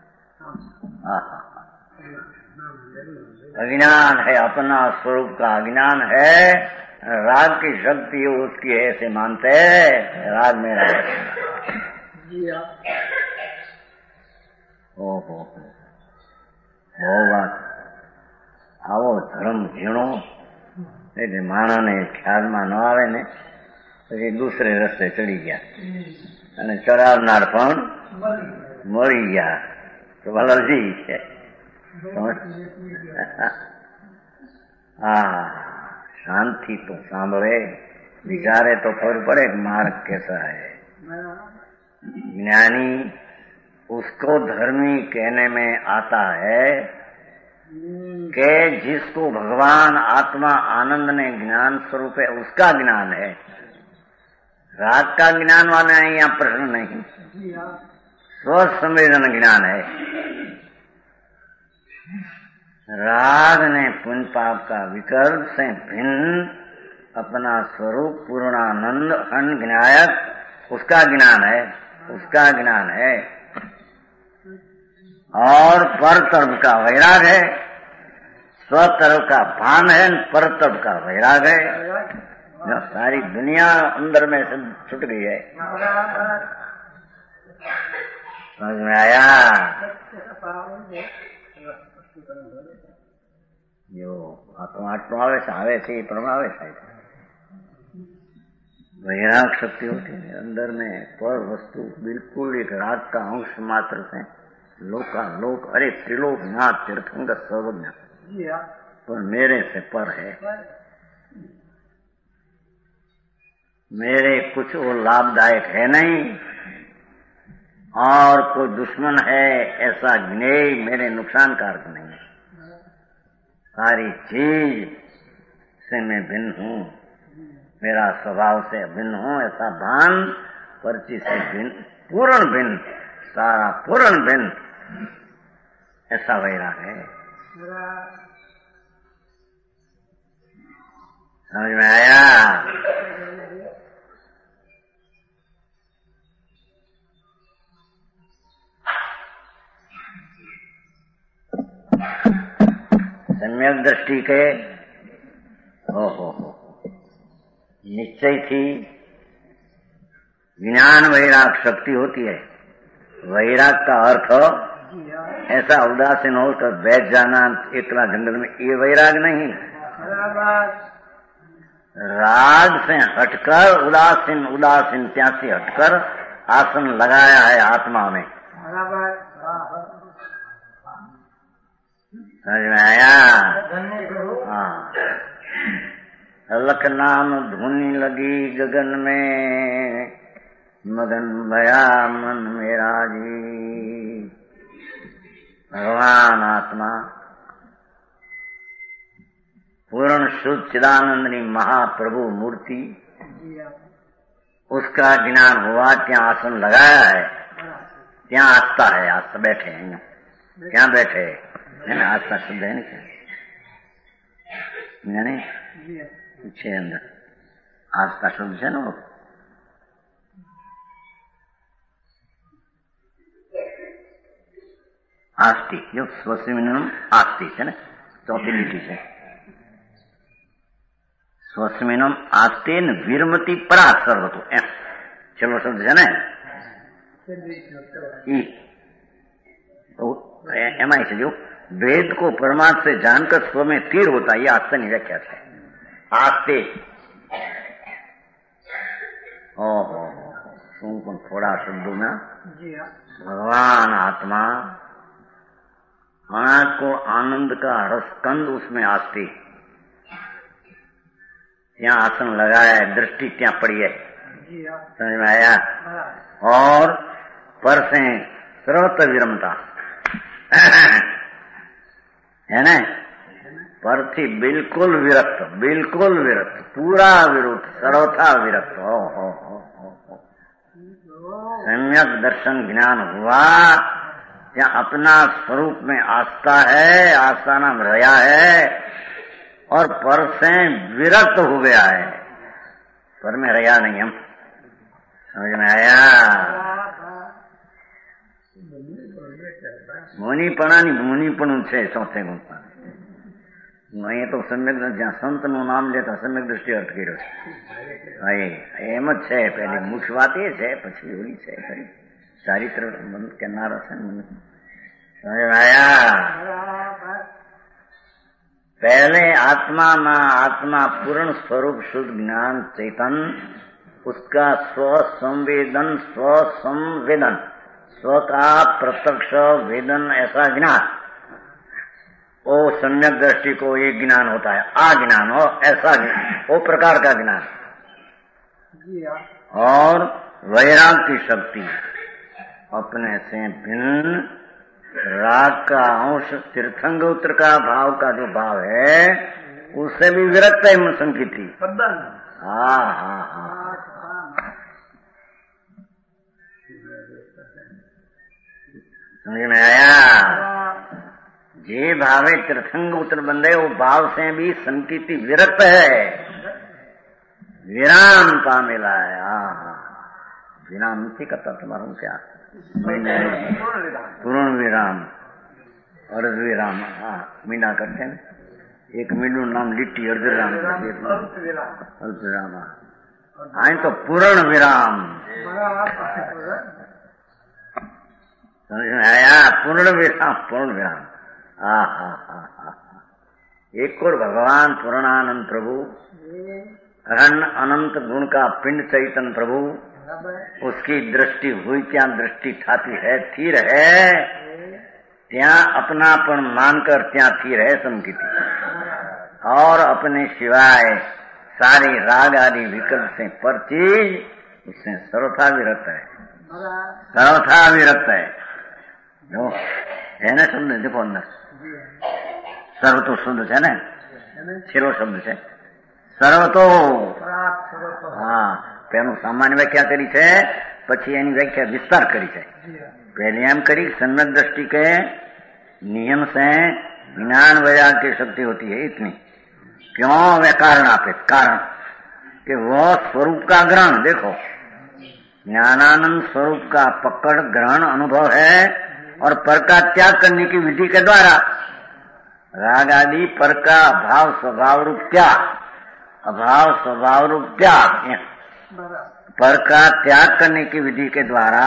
अज्ञान है, अपना स्वरूप का अज्ञान है, राग की शक्ति उसकी है, ऐसे मानते राग में रह। ओहो, બહુ વાત આવો ધર્મ ઝીણો એટલે માણસને ખ્યાલમાં ન આવે ને પછી દૂસરે રસ્તે ચડી ગયા અને ચડાવનાર પણ મરી ગયા તો ભલાજી છે। હા, શાંતિ तो सांभळे, विचारे तो खबर पड़े मार्ग कैसा है। ज्ञानी उसको धर्मी कहने में आता है कि जिसको भगवान आत्मा आनंद ने ज्ञान स्वरूप है, उसका ज्ञान है। राग का ज्ञान वाला यहाँ प्रश्न नहीं, स्व संवेदन ज्ञान है। राग ने पुण्य पाप का विकल्प से भिन्न अपना स्वरूप पूर्णानंद अखंड ज्ञायक, उसका ज्ञान है, उसका ज्ञान है। और पर तरफ का वैराग है, स्व तरफ का भान है, पर तरफ का वैराग है। सारी दुनिया अंदर में से छुट गई है। समझ में आया? जो आत्मा આવે છે એ પ્રમાણે થાય છે। वैराग शक्ति होती है अंदर में, पर वस्तु बिल्कुल एक राग का अंश मात्र से लोकालोक, अरे त्रिलोकनाथ तीर्थंकर सर्वज्ञ, पर मेरे से पर है। मेरे कुछ वो लाभदायक है नहीं, और कोई दुश्मन है ऐसा ज्ञेय मेरे नुकसान कारक नहीं है। सारी चीज से मैं भिन्न हूँ, मेरा स्वभाव से भिन्न हूँ, ऐसा भान, पर्ची से भिन्न, पूर्ण भिन्न, सारा पूर्ण भिन्न, ऐसा वैराग है। समझ में आया? सम्यक दृष्टि के हो निश्चय थी, ज्ञान वैराग शक्ति होती है। वैराग का अर्थ ऐसा उदासीन हो तो बैठ जाना एकला जंगल में, ये वैराग नहीं। राग से हटकर उदासीन त्याग से हटकर आसन लगाया है आत्मा में। समझ में आया? हाँ। अलख नाम धुनी लगी गगन में, मगन भया मन मेरा जी। भगवान आत्मा पूर्ण शुद्ध चिदानंदनी महाप्रभु मूर्ति, उसका ज्ञान हुआ, क्या आसन लगाया है, क्या आस्था है, आस्था बैठे हैं, क्या बैठे है ना, आस्था शुद्ध है नहीं, यानी पीछे अंदर आस्था शुद्ध है ना। वो आस्ति जो स्वस्मिनम आस्ति है ना, चौथी लिखी है, स्वस्मिनम आस्तेन विरमति परा सर्वतो, चलो शब्द है ना। एम से जो वेद को परमात्मा से जानकर स्व में तीर होता है, ये आस्था नहीं व्याख्या है। आस्ते ओहो सुन थोड़ा शब्दों में भगवान आत्मा को आनंद का रसकंद उसमें आस्ते, यहाँ आसन लगाया है, दृष्टि क्या पड़ी है, समझ में आया? और पर से सर्वत्र विरमता है ना, पर थी बिल्कुल विरक्त, पूरा विरुद्ध, सर्वथा विरक्त। हो सम्यक दर्शन ज्ञान हुआ, या अपना स्वरूप में आस्था है, आस्था नाम रया है, और पर से विरक्त हो गया है, पर में रया नहीं हम। समझ में आया? मुनिपणु છે ચોથે ગુણમાં, અહીં તો સમ્યક જ્યાં સંતનું નામ લેતા સમ્યક દ્રષ્ટિ અર્થ કર્યો છે, એમ જ છે। પેલી મુખ્ય વાત એ છે, પછી ઓલી છે ખરી ચારિત્ર કેનારો છે ને, સમજ આયા? पहले आत्मा में आत्मा पूर्ण स्वरूप शुद्ध ज्ञान चैतन, उसका स्व संवेदन स्व का प्रत्यक्ष वेदन ऐसा ज्ञान, वो सम्यक दृष्टि को एक ज्ञान होता है। आ ज्ञान हो ऐसा वो प्रकार का ज्ञान, और वैराग की शक्ति अपने से भिन्न, राग का अंश तीर्थंग उत्तर का भाव का जो भाव है उससे भी विरक्त है संकित थी। हाँ समझ में आया? जे भावे तीर्थंग उत्तर बंदे, वो भाव से भी संकिति विरक्त है, विराम पामेला है। विराम नहीं करता तुम्हारा क्या, पूर्ण विराम, अर्ध विराम। हाँ मीना करते हैं, एक मीनू नाम लिट्टी अर्ध विराम, अर्ध विराम। आए तो पूर्ण विराम, समझ में आया? पूर्ण विराम। एक और भगवान पूर्णानंद प्रभु, अनंत गुण का पिंड चैतन प्रभु, उसकी दृष्टि हुई क्या दृष्टि थाती है, थी रहे, ત્યાં अपनापन मानकर ત્યાંથી रह समकीती और अपने सिवाय सारी राग आदि विकल्प से पर चीज उससे सर्वथा विरक्त है, सर्वथा विरक्त है। जो है ना शब्द देखो अंदर सर्व तो शुद्ध है ना, छेल्लो शब्द है सर्व तो। हाँ, પેલું સામાન્ય વ્યાખ્યા કરી છે, પછી એની વ્યાખ્યા વિસ્તાર કરી છે। पहले हम करी सन्मत दृष्टि के नियम से ज्ञान वैराग की शक्ति होती है इतनी। क्यों? वे कारण आपे कारण कि वो स्वरूप का ग्रहण देखो, ज्ञानानंद स्वरूप का पकड़ ग्रहण अनुभव है और पर का त्याग करने की विधि के द्वारा राग आदि पर का अभाव स्वभाव रूप त्याग, अभाव स्वभाव रूप त्याग, पर का त्याग करने की विधि के द्वारा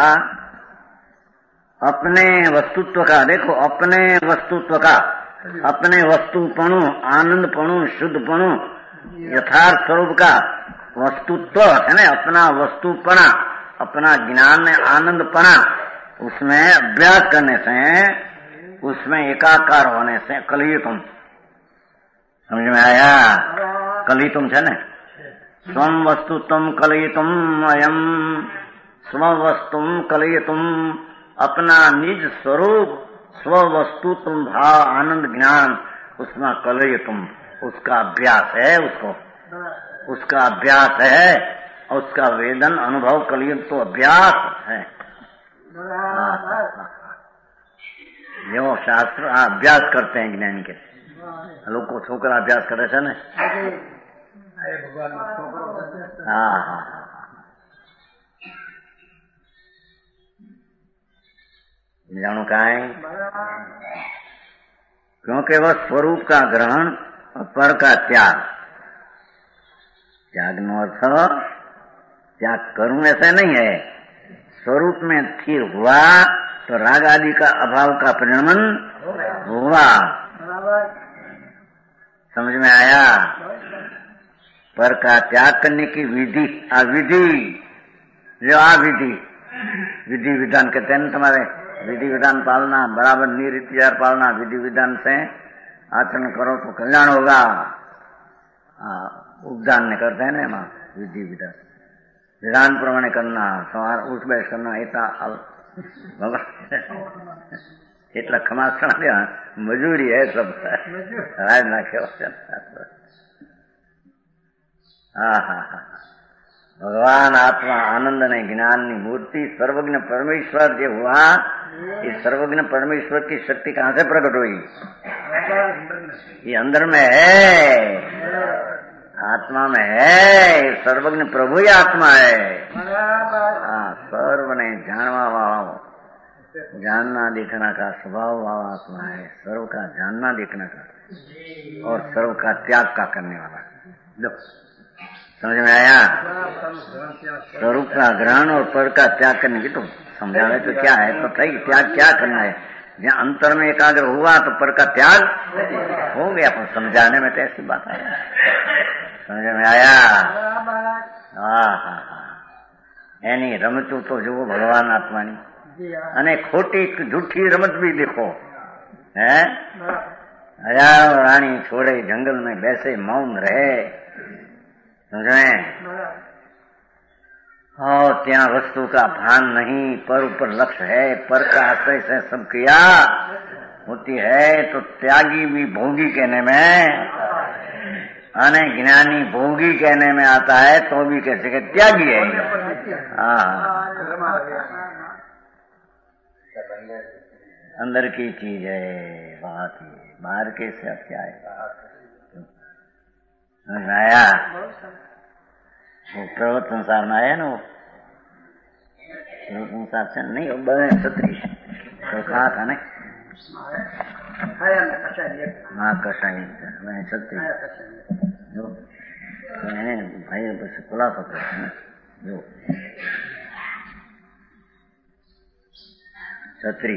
अपने वस्तुत्व का देखो, अपने वस्तुत्व का, अपने वस्तुपणु, आनंदपणु, शुद्धपणु, यथार्थ स्वरूप का वस्तुत्व है ना, अपना वस्तुपणा, अपना ज्ञान में आनंदपणा, उसमें अभ्यास करने से, उसमें एकाकार होने से कलियुतम, समझ में आया? कलियुतम है ना, स्वम वस्तुत्वम कलियुतम अयम, स्व वस्तुम कलियुतम, अपना निज स्वरूप स्व वस्तु तुम भाव आनंद ज्ञान उसमें कलय तुम, उसका अभ्यास है, उसका अभ्यास है, उसका वेदन अनुभव कलियुग तो अभ्यास है। जो शास्त्र अभ्यास करते हैं ज्ञानी के लोग को छोकरा अभ्यास करे છે ને। हाँ हाँ जानो का है, क्योंकि वह स्वरूप का ग्रहण और पर का त्याग, त्याग नो अर्थ त्याग करूं ऐसा नहीं है, स्वरूप में स्थिर हुआ तो राग आदि का अभाव का परिणमन हुआ, समझ में आया? पर का त्याग करने की विधि, अविधि, जो अविधि विधि विधान कहते हैं तुम्हारे, विधि विधान पालना, बराबर नीति पालना, विधि विधान से आचरण करो तो कल्याण होगा। उपदान ने करते हैं ना विधि विधान, विधान प्रमाणे करना, सवार उठ बैठ करना, એટલા ખમાસણા મજૂરી है सब राज नाखे। हाँ हाँ हाँ, भगवान आत्मा आनंद ने ज्ञान की मूर्ति सर्वज्ञ परमेश्वर जो हुआ, इस सर्वज्ञ परमेश्वर की शक्ति कहाँ से प्रकट हुई? ये अंदर में है, आत्मा में है, सर्वज्ञ प्रभु ही आत्मा है। हाँ, सर्व ने जानवा वाला, जानना देखना का स्वभाव वाला आत्मा है, सर्व का जानना देखना का और सर्व का त्याग का करने वाला। लो समझ में आया? स्वरूप का ग्रहण और पर का त्याग करने की तो समझावे तो क्या है, तो सही त्याग क्या करना है, जहाँ अंतर में एकाग्र हुआ तो पर का त्याग हो गया, पर समझाने में तो ऐसी बात है, समझ में आया? हाँ हाँ हाँ, एनी रमतू तो जो भगवान आत्मा ની અને ખોટી જૂઠી રમત भी देखो है। हजारों रानी छोड़े जंगल में बैसे मौन रहे, समझे? और त्या वस्तु का भान नहीं, पर ऊपर लक्ष्य है, पर का आश्रय से सब क्रिया होती है, तो त्यागी भी भोगी कहने में, अने ज्ञानी भोगी कहने में आता है तो भी कैसे के त्यागी है। हाँ, अंदर की चीज है, बात ही बाहर के से क्या है, समझ में आया? वो पर्वत संसार में आया ना, वो पर्वत संसार से नहीं, वो बने छत्री तो कहा था नहीं, हाँ कषाई बने छत्री जो भाई बस खुला पकड़ जो छत्री।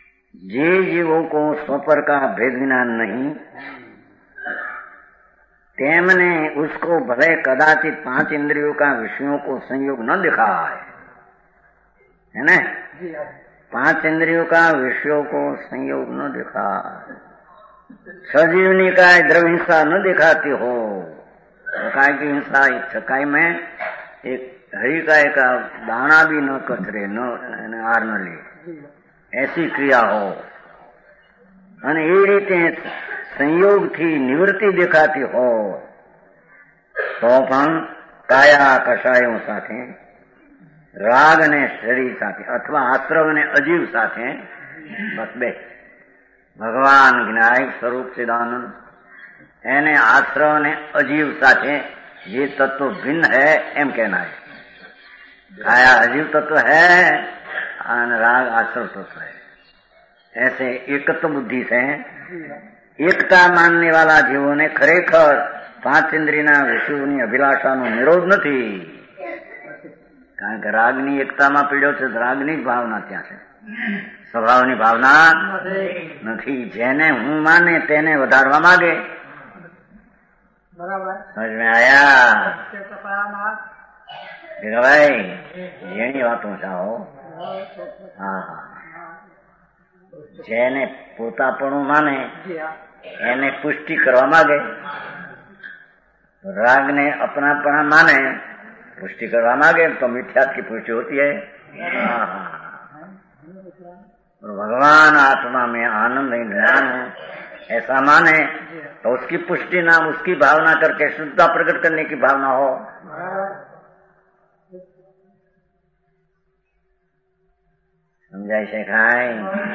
जे जीवों को स्वपर का भेद ज्ञान नहीं, तेमने उसको भले कदाचित 5 इंद्रियों का विषयों को संयोग न दिखा है ना, 5 इंद्रियों का विषयों को संयोग न दिखा, सजीवनी का द्रव्य हिंसा न दिखाती हो, छकाई की हिंसा, छकाई में एक हरिकाई का दाना भी न कचरे, न आर न ले, ऐसी क्रिया हो અને એ રીતે સંયોગથી નિવૃત્તિ દેખાતી હોય તો પણ કાયા કષાયો સાથે, રાગ અને શરીર સાથે અથવા આશ્રવ અને અજીવ સાથે, બસ બે ભગવાન જ્ઞાયક સ્વરૂપ સિદ્ધાનંદ એને આશ્રવ અને અજીવ સાથે ये तत्व भिन्न है एम कहना है। काया अजीव तत्व है और राग आश्रव तत्व है। ऐसे एकत्व बुद्धि से एकता मानने वाला जीवोने खरेखर 5 इंद्रियना विषयोની અભિલાષાનો નિરોધ નથી, કારણ કે રાગની એકતામાં પીડ્યો છે, રાગની જ ભાવના ત્યાં છે, સ્વભાવની ભાવના નથી। જેને હું માને તેને વધારવા માંગે। समझ में आया भाई? જેની વાતો ચાહો। હા હા, જેને પોતાપણું માને એને પુષ્ટિ કરવા માંગે, राग ने अपनापना माने पुष्टि करवा मांगे तो मिथ्यात्व की पुष्टि होती है। और भगवान आत्मा में आनंद ज्ञान है ऐसा माने तो उसकी पुष्टि नाम उसकी भावना करके शुद्धता प्रकट करने की भावना हो। समझाई शेखाई?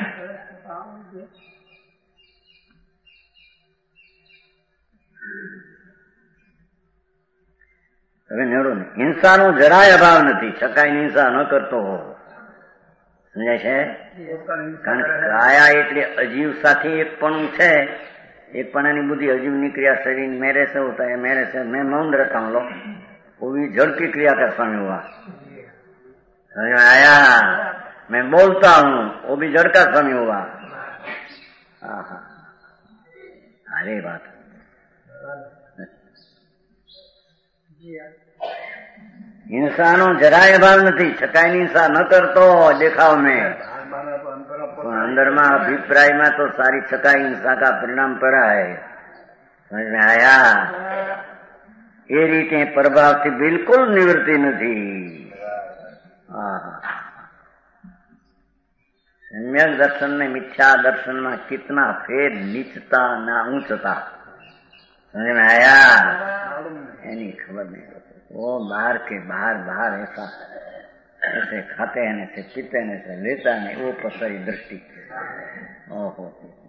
હવે નેડો ને હિંસાનો જરાય અભાવ નથી, છકાઈને હિંસા ન કરતો હો। સમજાય છે? કારણ કે કાયા એટલે અજીવ સાથે એકપણું છે, एकपणानी बुद्धि अजीवनी क्रिया शरीर मेरे से होता है, मेरे से मैं मौन रहता हूँ लोग, वो भी जड़ की क्रिया का स्वामी हुआ। समझ में आया? मैं बोलता हूँ वो भी जड़ का स्वामी हुआ। अरे बात हिंसानो જરાય ભાવ નથી, છકાઈની हिंसा न करतो देखाव में, अंदर में अभिप्राय में तो सारी छकाई हिंसा का परिणाम पड़ा है। समझ में आया? ये रीते प्रभाव से बिल्कुल निवृत्ति नहीं। सम्यक दर्शन में मिथ्या दर्शन में कितना फेर, नीचता ना ऊंचता। समझ में आया? एनी खबर नहीं होती। वो बाहर के बाहर ऐसा ऐसे खाते हैं, ऐसे पीते हैं, ऐसे लेता है, वो पसरी दृष्टि। ओहो,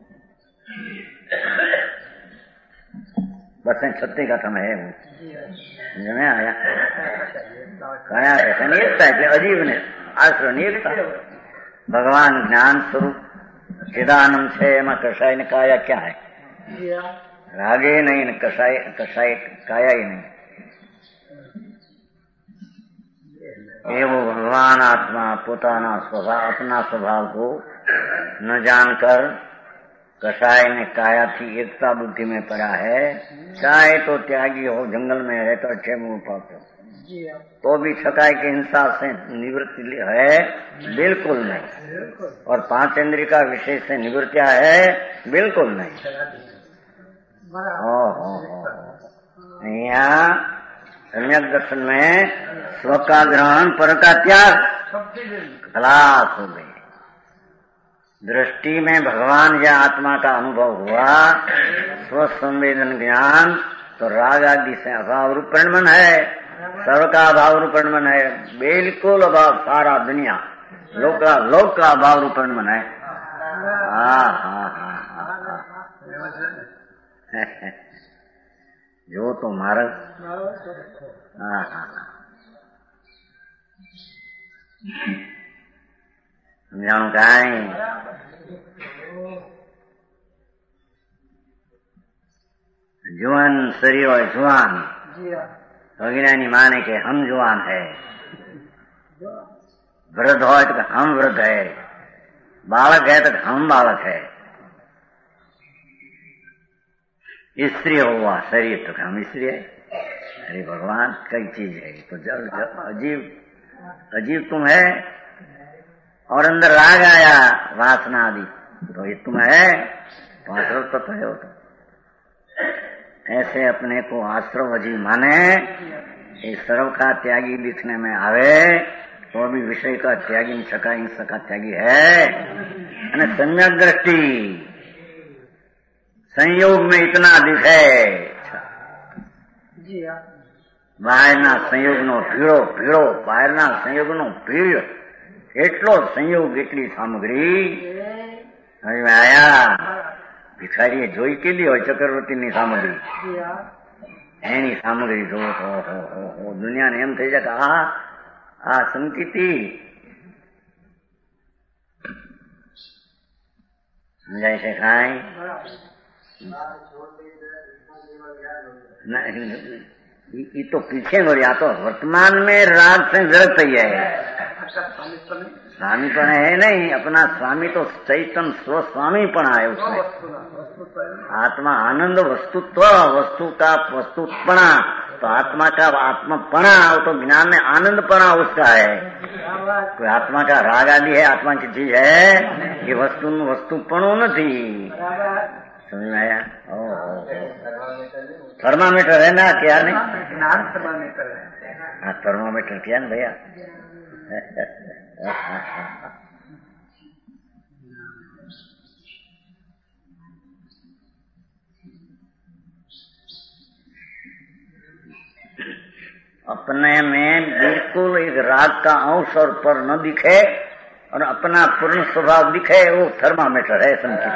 बस छत्ती का समय है वो। समझ में आया? कया ऐसा नहीं एकता है, अजीब ने आश्रय नहीं एकता। भगवान ज्ञान स्वरूप चिदानंद है, एमा कषाय ने काया क्या है? रागे नहीं न कषाय काया ही नहीं। एवं भगवान आत्मा पोताना स्वभाव, अपना स्वभाव को न जानकर कषाय ने काया थी एकता बुद्धि में पड़ा है। चाहे तो त्यागी हो, जंगल में रहे तो अच्छे मुंह पाते, तो भी छकाई की हिंसा से निवृत्ति है बिल्कुल नहीं। और 5 इंद्रिय का विषय से निवृत्तिया है बिल्कुल नहीं। यहाँ सम्यक दर्शन में स्व का ग्रहण, पर का त्याग खलास हो गई। दृष्टि में भगवान या आत्मा का अनुभव हुआ, स्व संवेदन ज्ञान तो राग आदि से अभाव रूपण मन है, सर्व का अभाव रूपण मन है, बिल्कुल अभाव। सारा दुनिया लोक का अभाव रूपण मन है। जो तो मार्ग समझाणु काई? जुआन शरीर और जुआन अज्ञानी माने के हम जुआन है, वृद्ध हो तो हम वृद्ध है, बालक है तो हम बालक है। स्त्री हुआ शरीर तो हम स्त्री है। अरे भगवान कई चीज है तो जब अजीब अजीब तुम है और अंदर राग आया वासना आदि तो ये तुम है तो आश्रव तत्व है। तो ऐसे अपने को आश्रव अजीब माने ये सर्व का त्यागी लिखने में आवे तो भी विषय का त्यागी नहीं सका हिंसा का त्यागी है। અને सम्यक दृष्टि संयोग में इतना दिखे બહારના સંયોગનો ભીડો ભીડો બહારના સંયોગનો ભીડ એટલો સંયોગ એટલી સામગ્રી હવે આયા ભિખારીએ જોઈ કેલી હોય ચક્રવર્તીની સામગ્રી એની સામગ્રી જો દુનિયાને એમ થઈ જાય કે આ સંકિતી સમજાય છે કાંઈ ये तो पीछे हो रहा तो वर्तमान में राग से विरक्त ही है। स्वामीपन है नहीं अपना स्वामी तो चैतन्य स्वस्वामीपन है उसमें। आत्मा आनंद वस्तुत्व वस्तु का वस्तुपना तो आत्मा का आत्मपना वो तो ज्ञान में आनंदपना उसका है। कोई आत्मा का राग आदि है आत्मा की चीज है ये वस्तुपणो नहीं। समझ में आया? थर्मामीटर है ना क्या नहीं? थर्मामीटर है। हाँ थर्मामीटर क्या ना भैया अपने में बिल्कुल एक राग का अंश और पर न दिखे और अपना पूर्ण स्वभाव दिखे वो थर्मामीटर है संचित।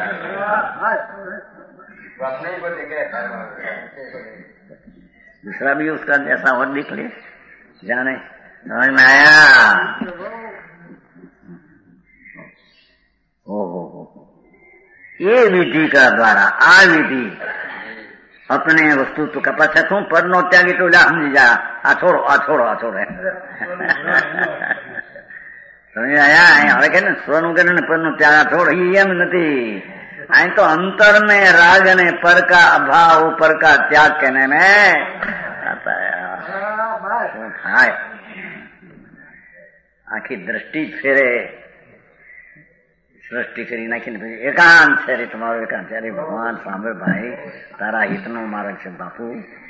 दूसरा भी उसका जैसा और दिख ले जाने समझ में आया? हो ये विधि का द्वारा आ विधि अपने वस्तुत्व का पाछा तू पर नो त्यागी तो ला समझी जा आ छोड़ो समझ आया? હવે કે ને સ્વનું કરે ને પરનું ત્યાગ છોડ એમ નથી। અહીં તો अंतर में राग ने पर का अभाव पर का त्याग कहने में आता है। आखी दृष्टि फेरे सृष्टि करी नाखी एकांत है रे तुम्हारो एकांत है। भगवान सांभळ भाई तारा हितनो मार्ग છે बापू।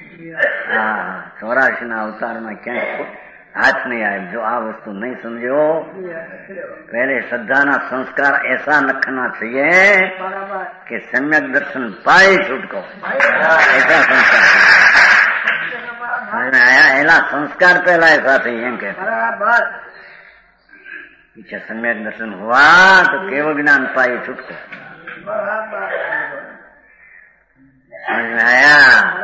84 ના અવતારમાં ક્યાંય हाथ नहीं आए जो आ वस्तु नहीं समझो। पहले श्रद्धा ना संस्कार ऐसा रखना चाहिए कि सम्यक दर्शन पाए छूटको ऐसा संस्कार समझ में आया? ऐला संस्कार पहला ऐसा चाहिए एम के पीछे सम्यक दर्शन हुआ तो केवल ज्ञान पाए छूटको। समझ में आया?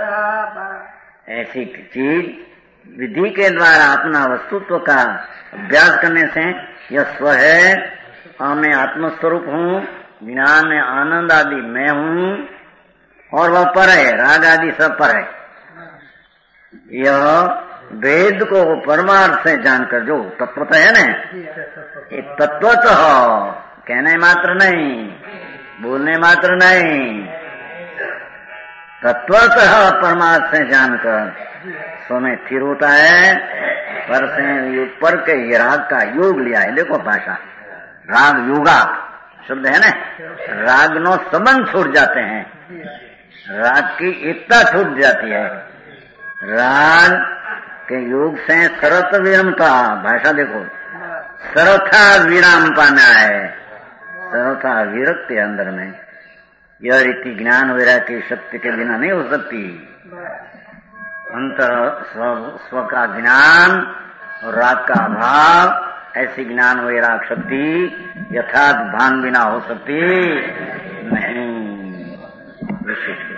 ऐसी चीज विधि के द्वारा अपना वस्तुत्व का अभ्यास करने से यह स्व है मैं आत्मस्वरूप हूँ ज्ञान में आनंद आदि मैं हूँ और वह पर है राग आदि सब पर है। यह वेद को परमार्थ से जानकर जो तत्वतः है ना ये तत्वतः कहने मात्र नहीं बोलने मात्र नहीं तत्वतः परमार्थ से जानकर स्व में स्थिर होता है। पर से पर के ये राग का योग लिया है। देखो भाषा राग योगा शब्द है ना राग नो संबंध छूट जाते हैं राग की एकता छूट जाती है। राग के योग से सरत विरमता भाषा देखो सरथा विराम पाना है। सरथा विरक्ति अंदर में यह रीति ज्ञान वैराग्य शक्ति के बिना नहीं हो सकती। अंतर स्व का ज्ञान और राग का अभाव ऐसी ज्ञान वैराग शक्ति यथार्थ भान बिना हो सकती नहीं। विशिष्ट